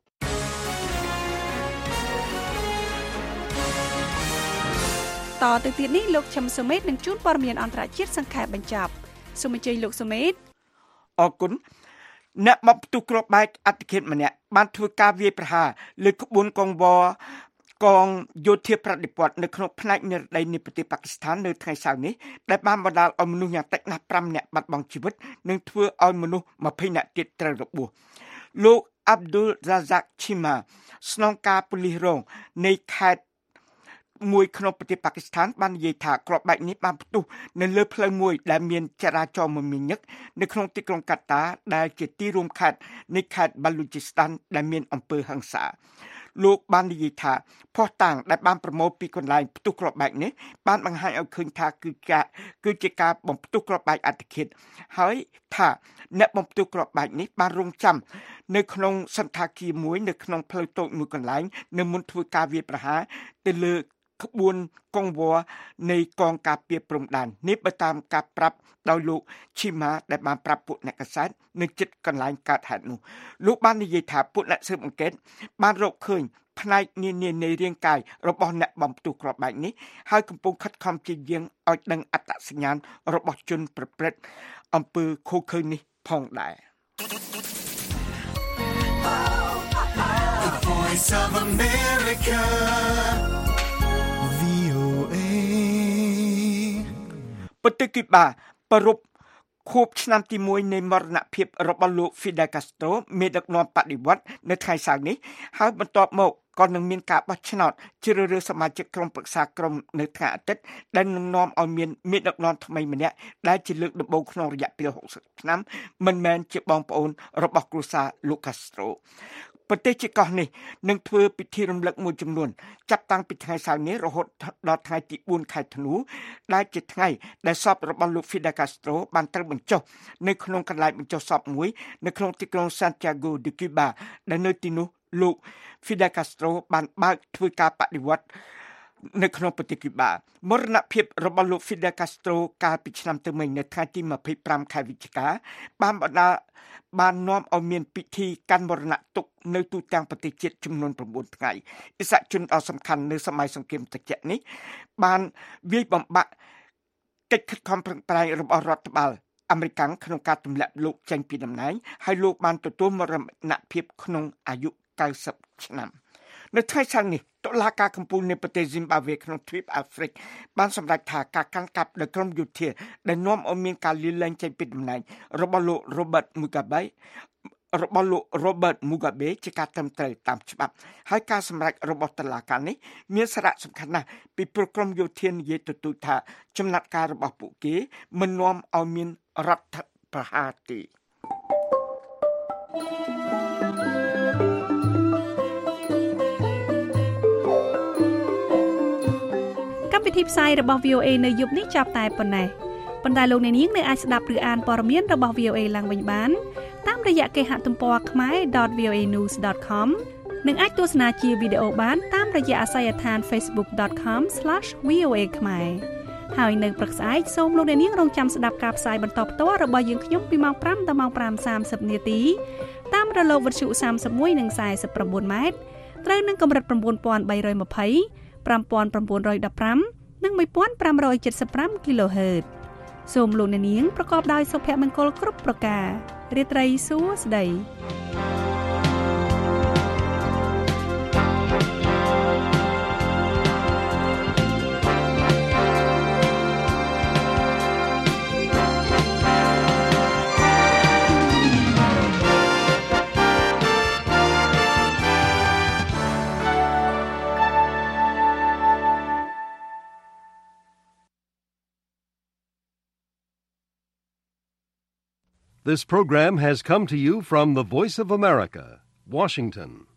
តទៅទៀតនេះលោកឈឹមសុមេតនឹងជួនព័ត៌មានអន្តរជាតិសង្ខេបបញ្ចប់សូមអញ្ជើញលោកសុមេតអរគុណអ្នកមកផ្ទុះគ្រាប់បែកអធិខេតម្នាក់បានធ្វើការវាយប្រហារលើក្បួនកងវរកងយោធាប្រតិបត្តិនៅក្នុងផ្នែកនិរដីនៃប្រទេសប៉ាគីស្ថាននៅថ្ងៃសៅរ៍នេះដែលបានបណ្ដាលឲ្យមនុស្សយ៉ាងតិចណាស់ប្រាំនាក់បាត់បង់ជីវិតនិងធ្វើឲ្យមនុស្សម្ភៃនាក់ទៀតត្រូវរបួសលោក Abdul Razak Chima ស្នងការប៉ូលីសរងនៃខេត្តមួយក្នុងប្រទេសប៉ាគីស្ថានបាននិយាយថាគ្រាប់បែកនេះបានផ្ទុះនៅលើផ្លូវមួយដែលមានចរាចរណ៍មមាញឹកនៅក្នុងទីក្រុងកាតាដែលជាទីរួមខេត្តនៃខេត្ត Balochistan ដែលមានអំពើហិង្សាលោកបាននិយាយថាភស្តុតាងដែលបានប្រមូលពីកន្លែងផ្ទុះគ្រាប់បែកនេះបានបង្ហាញឲ្យឃើញថាគឺការគឺជាការបំផ្ទុះគ្រាប់បែកអត្តឃាតហើយថាអ្នកបំផ្ទុះគ្រាប់បែកនេះបានរងចាំនៅក្នុងសន្តាគារមួយនៅក្នុងផ្លូវតូចមួយកន្លែងនៅមុនធ្វើការវាយប្រហារទៅលើក្បួនកងវល់នៃកងការពារព្រំដែននេះបើតាមការប្រាប់ដោយលោកឈីម៉ាដែលបានប្រាប់ពួកអ្នកកាសែតនៅជិតកន្លែងកើតហេតុនោះលោកបាននិយាយថាពួកអ្នកស៊ើបអង្កេតបានរកឃើញផ្នែកនានានៃរាងកាយរបស់អ្នកបំផ្ទុះគ្រាប់បែកនេះហើយកំពុងខិតខំជាយាងឲ្យដឹងអត្តសញ្ញាណរបស់ជនប្រព្រឹត្តអំពើឃោរឃៅនេះផងដែរ The Voice of America ប្រទេសគូបាប្រពខួបឆ្នាំទីមួយនៃមរណភាពរបស់លោក Fidel Castro មេដឹកនាំបដិវត្តន៍នៅថ្ងៃសៅរ៍នេះហើយបន្ទាប់មកក៏នឹងមានការបោះឆ្នោតជ្រើសរើសសមាជិកក្រុមប្រឹក្សាក្រុមនៅថ្ងៃអាទិត្យដែលនឹងនាំឲ្យមានមេដឹកនាំថ្មីម្នាក់ដែលជាលើកដំបូងក្នុងរយៈពេលหกสิบឆ្នាំមិនមែនជាបងប្អូនរបស់គ្រួសារលោក Castroប្រទេសជាកោះនេះនឹងធ្វើពិធីរំលឹកមួយចំនួនចាប់តាំងពីថ្ងៃសៅរ៍នេះរហូតដល់ថ្ងៃទីបួនខែធ្នូដែលជាថ្ងៃដែលសពរបស់លោក Fidel Castro បានត្រូវបញ្ចុះនៅក្នុងកន្លែងបញ្ចុះសពមួយនៅក្នុងទីក្រុង Santiago de Cuba ដែលនៅទីនោះលោក Fidel Castro បានបើកធ្វើការបដិវត្តន៍នៅក្នុងប្រទេសគូបាមរណភាពរបស់លោក Fidel Castro កាលពីឆ្នាំទៅមិញនៅថ្ងៃទីยี่สิบห้าខែវិច្ឆិកាបានបណ្ដាបាននាំឲ្យមានពិធីកាន់មរណទុក្ខនៅទូទាំងប្រទេសជាតិចំនួនnineថ្ងៃឥស្សរជនដ៏សំខាន់នៅសម័យសង្គ្រាមត្រជាក់នេះបានវាយបំបាក់កិច្ចខិតខំប្រឹងប្រែងរបស់រដ្ឋបាលអាមេរិកក្នុងការទម្លាក់លោកចេញពីតំណែងហើយលោកបានទទួលមរណភាពក្នុងអាយុninetyឆ្នាំនៅថ្ងៃសៅរ៍នេះតុលាការកំពូលនៃប្រទេស Zimbabwe ក្នុងទ្វីបអាហ្វ្រិកបានសម្រេចថាការកាន់កាប់ដោយក្រុមយោធាដែលនាំឲ្យមានការលាលែងចេញពីតំណែងរបស់លោក Robert Mugabe របស់លោក Robert Mugabe ជាការត្រឹមត្រូវតាមច្បាប់ហើយការសម្រេចរបស់តុលាការនេះមានសារៈសំខាន់ណាស់ពីព្រោះក្រុមយោធានិយាយទទូចថាចំណាត់ការរបស់ពួកគេមិននាំឲ្យមានរដ្ឋប្រហារទេវិធីផ្សាយរបស់ វី អូ เอ នៅយប់នេះចាប់តែប៉ុណ្ណេះប៉ុន្តែលោកអ្នកនាងនៅអាចស្ដាប់ឬអានព័ត៌មានរបស់ វី អូ เอ ឡើងវិញបានតាមរយៈគេហទំព័រ khmae dot v o a news dot com និងអាចទស្សនាជាវីដេអូបានតាមរយៈអាសយដ្ឋាន facebook dot com slash v o a khmae ហើយនៅព្រឹកស្អែកសូមលោកអ្នកនាងរងចាំស្ដាប់ការផ្សាយបន្តផ្ទាល់របស់យើងខ្ញុំពីម៉ោងfiveដល់ម៉ោងfive thirtyនាទីតាមរលកវិទ្យុthirty-oneនិងforty-nineម៉ែត្រត្រូវនឹងកម្រិតnine thousand three hundred twenty five thousand nine hundred fifteenនិងfifteen seventy-five គីឡូហឺតសូមលោកអ្នកនាងប្រកបដោយសុភមង្គលគ្រប់ប្រការរាត្រីសួស្តី This program has come to you from the Voice of America, Washington.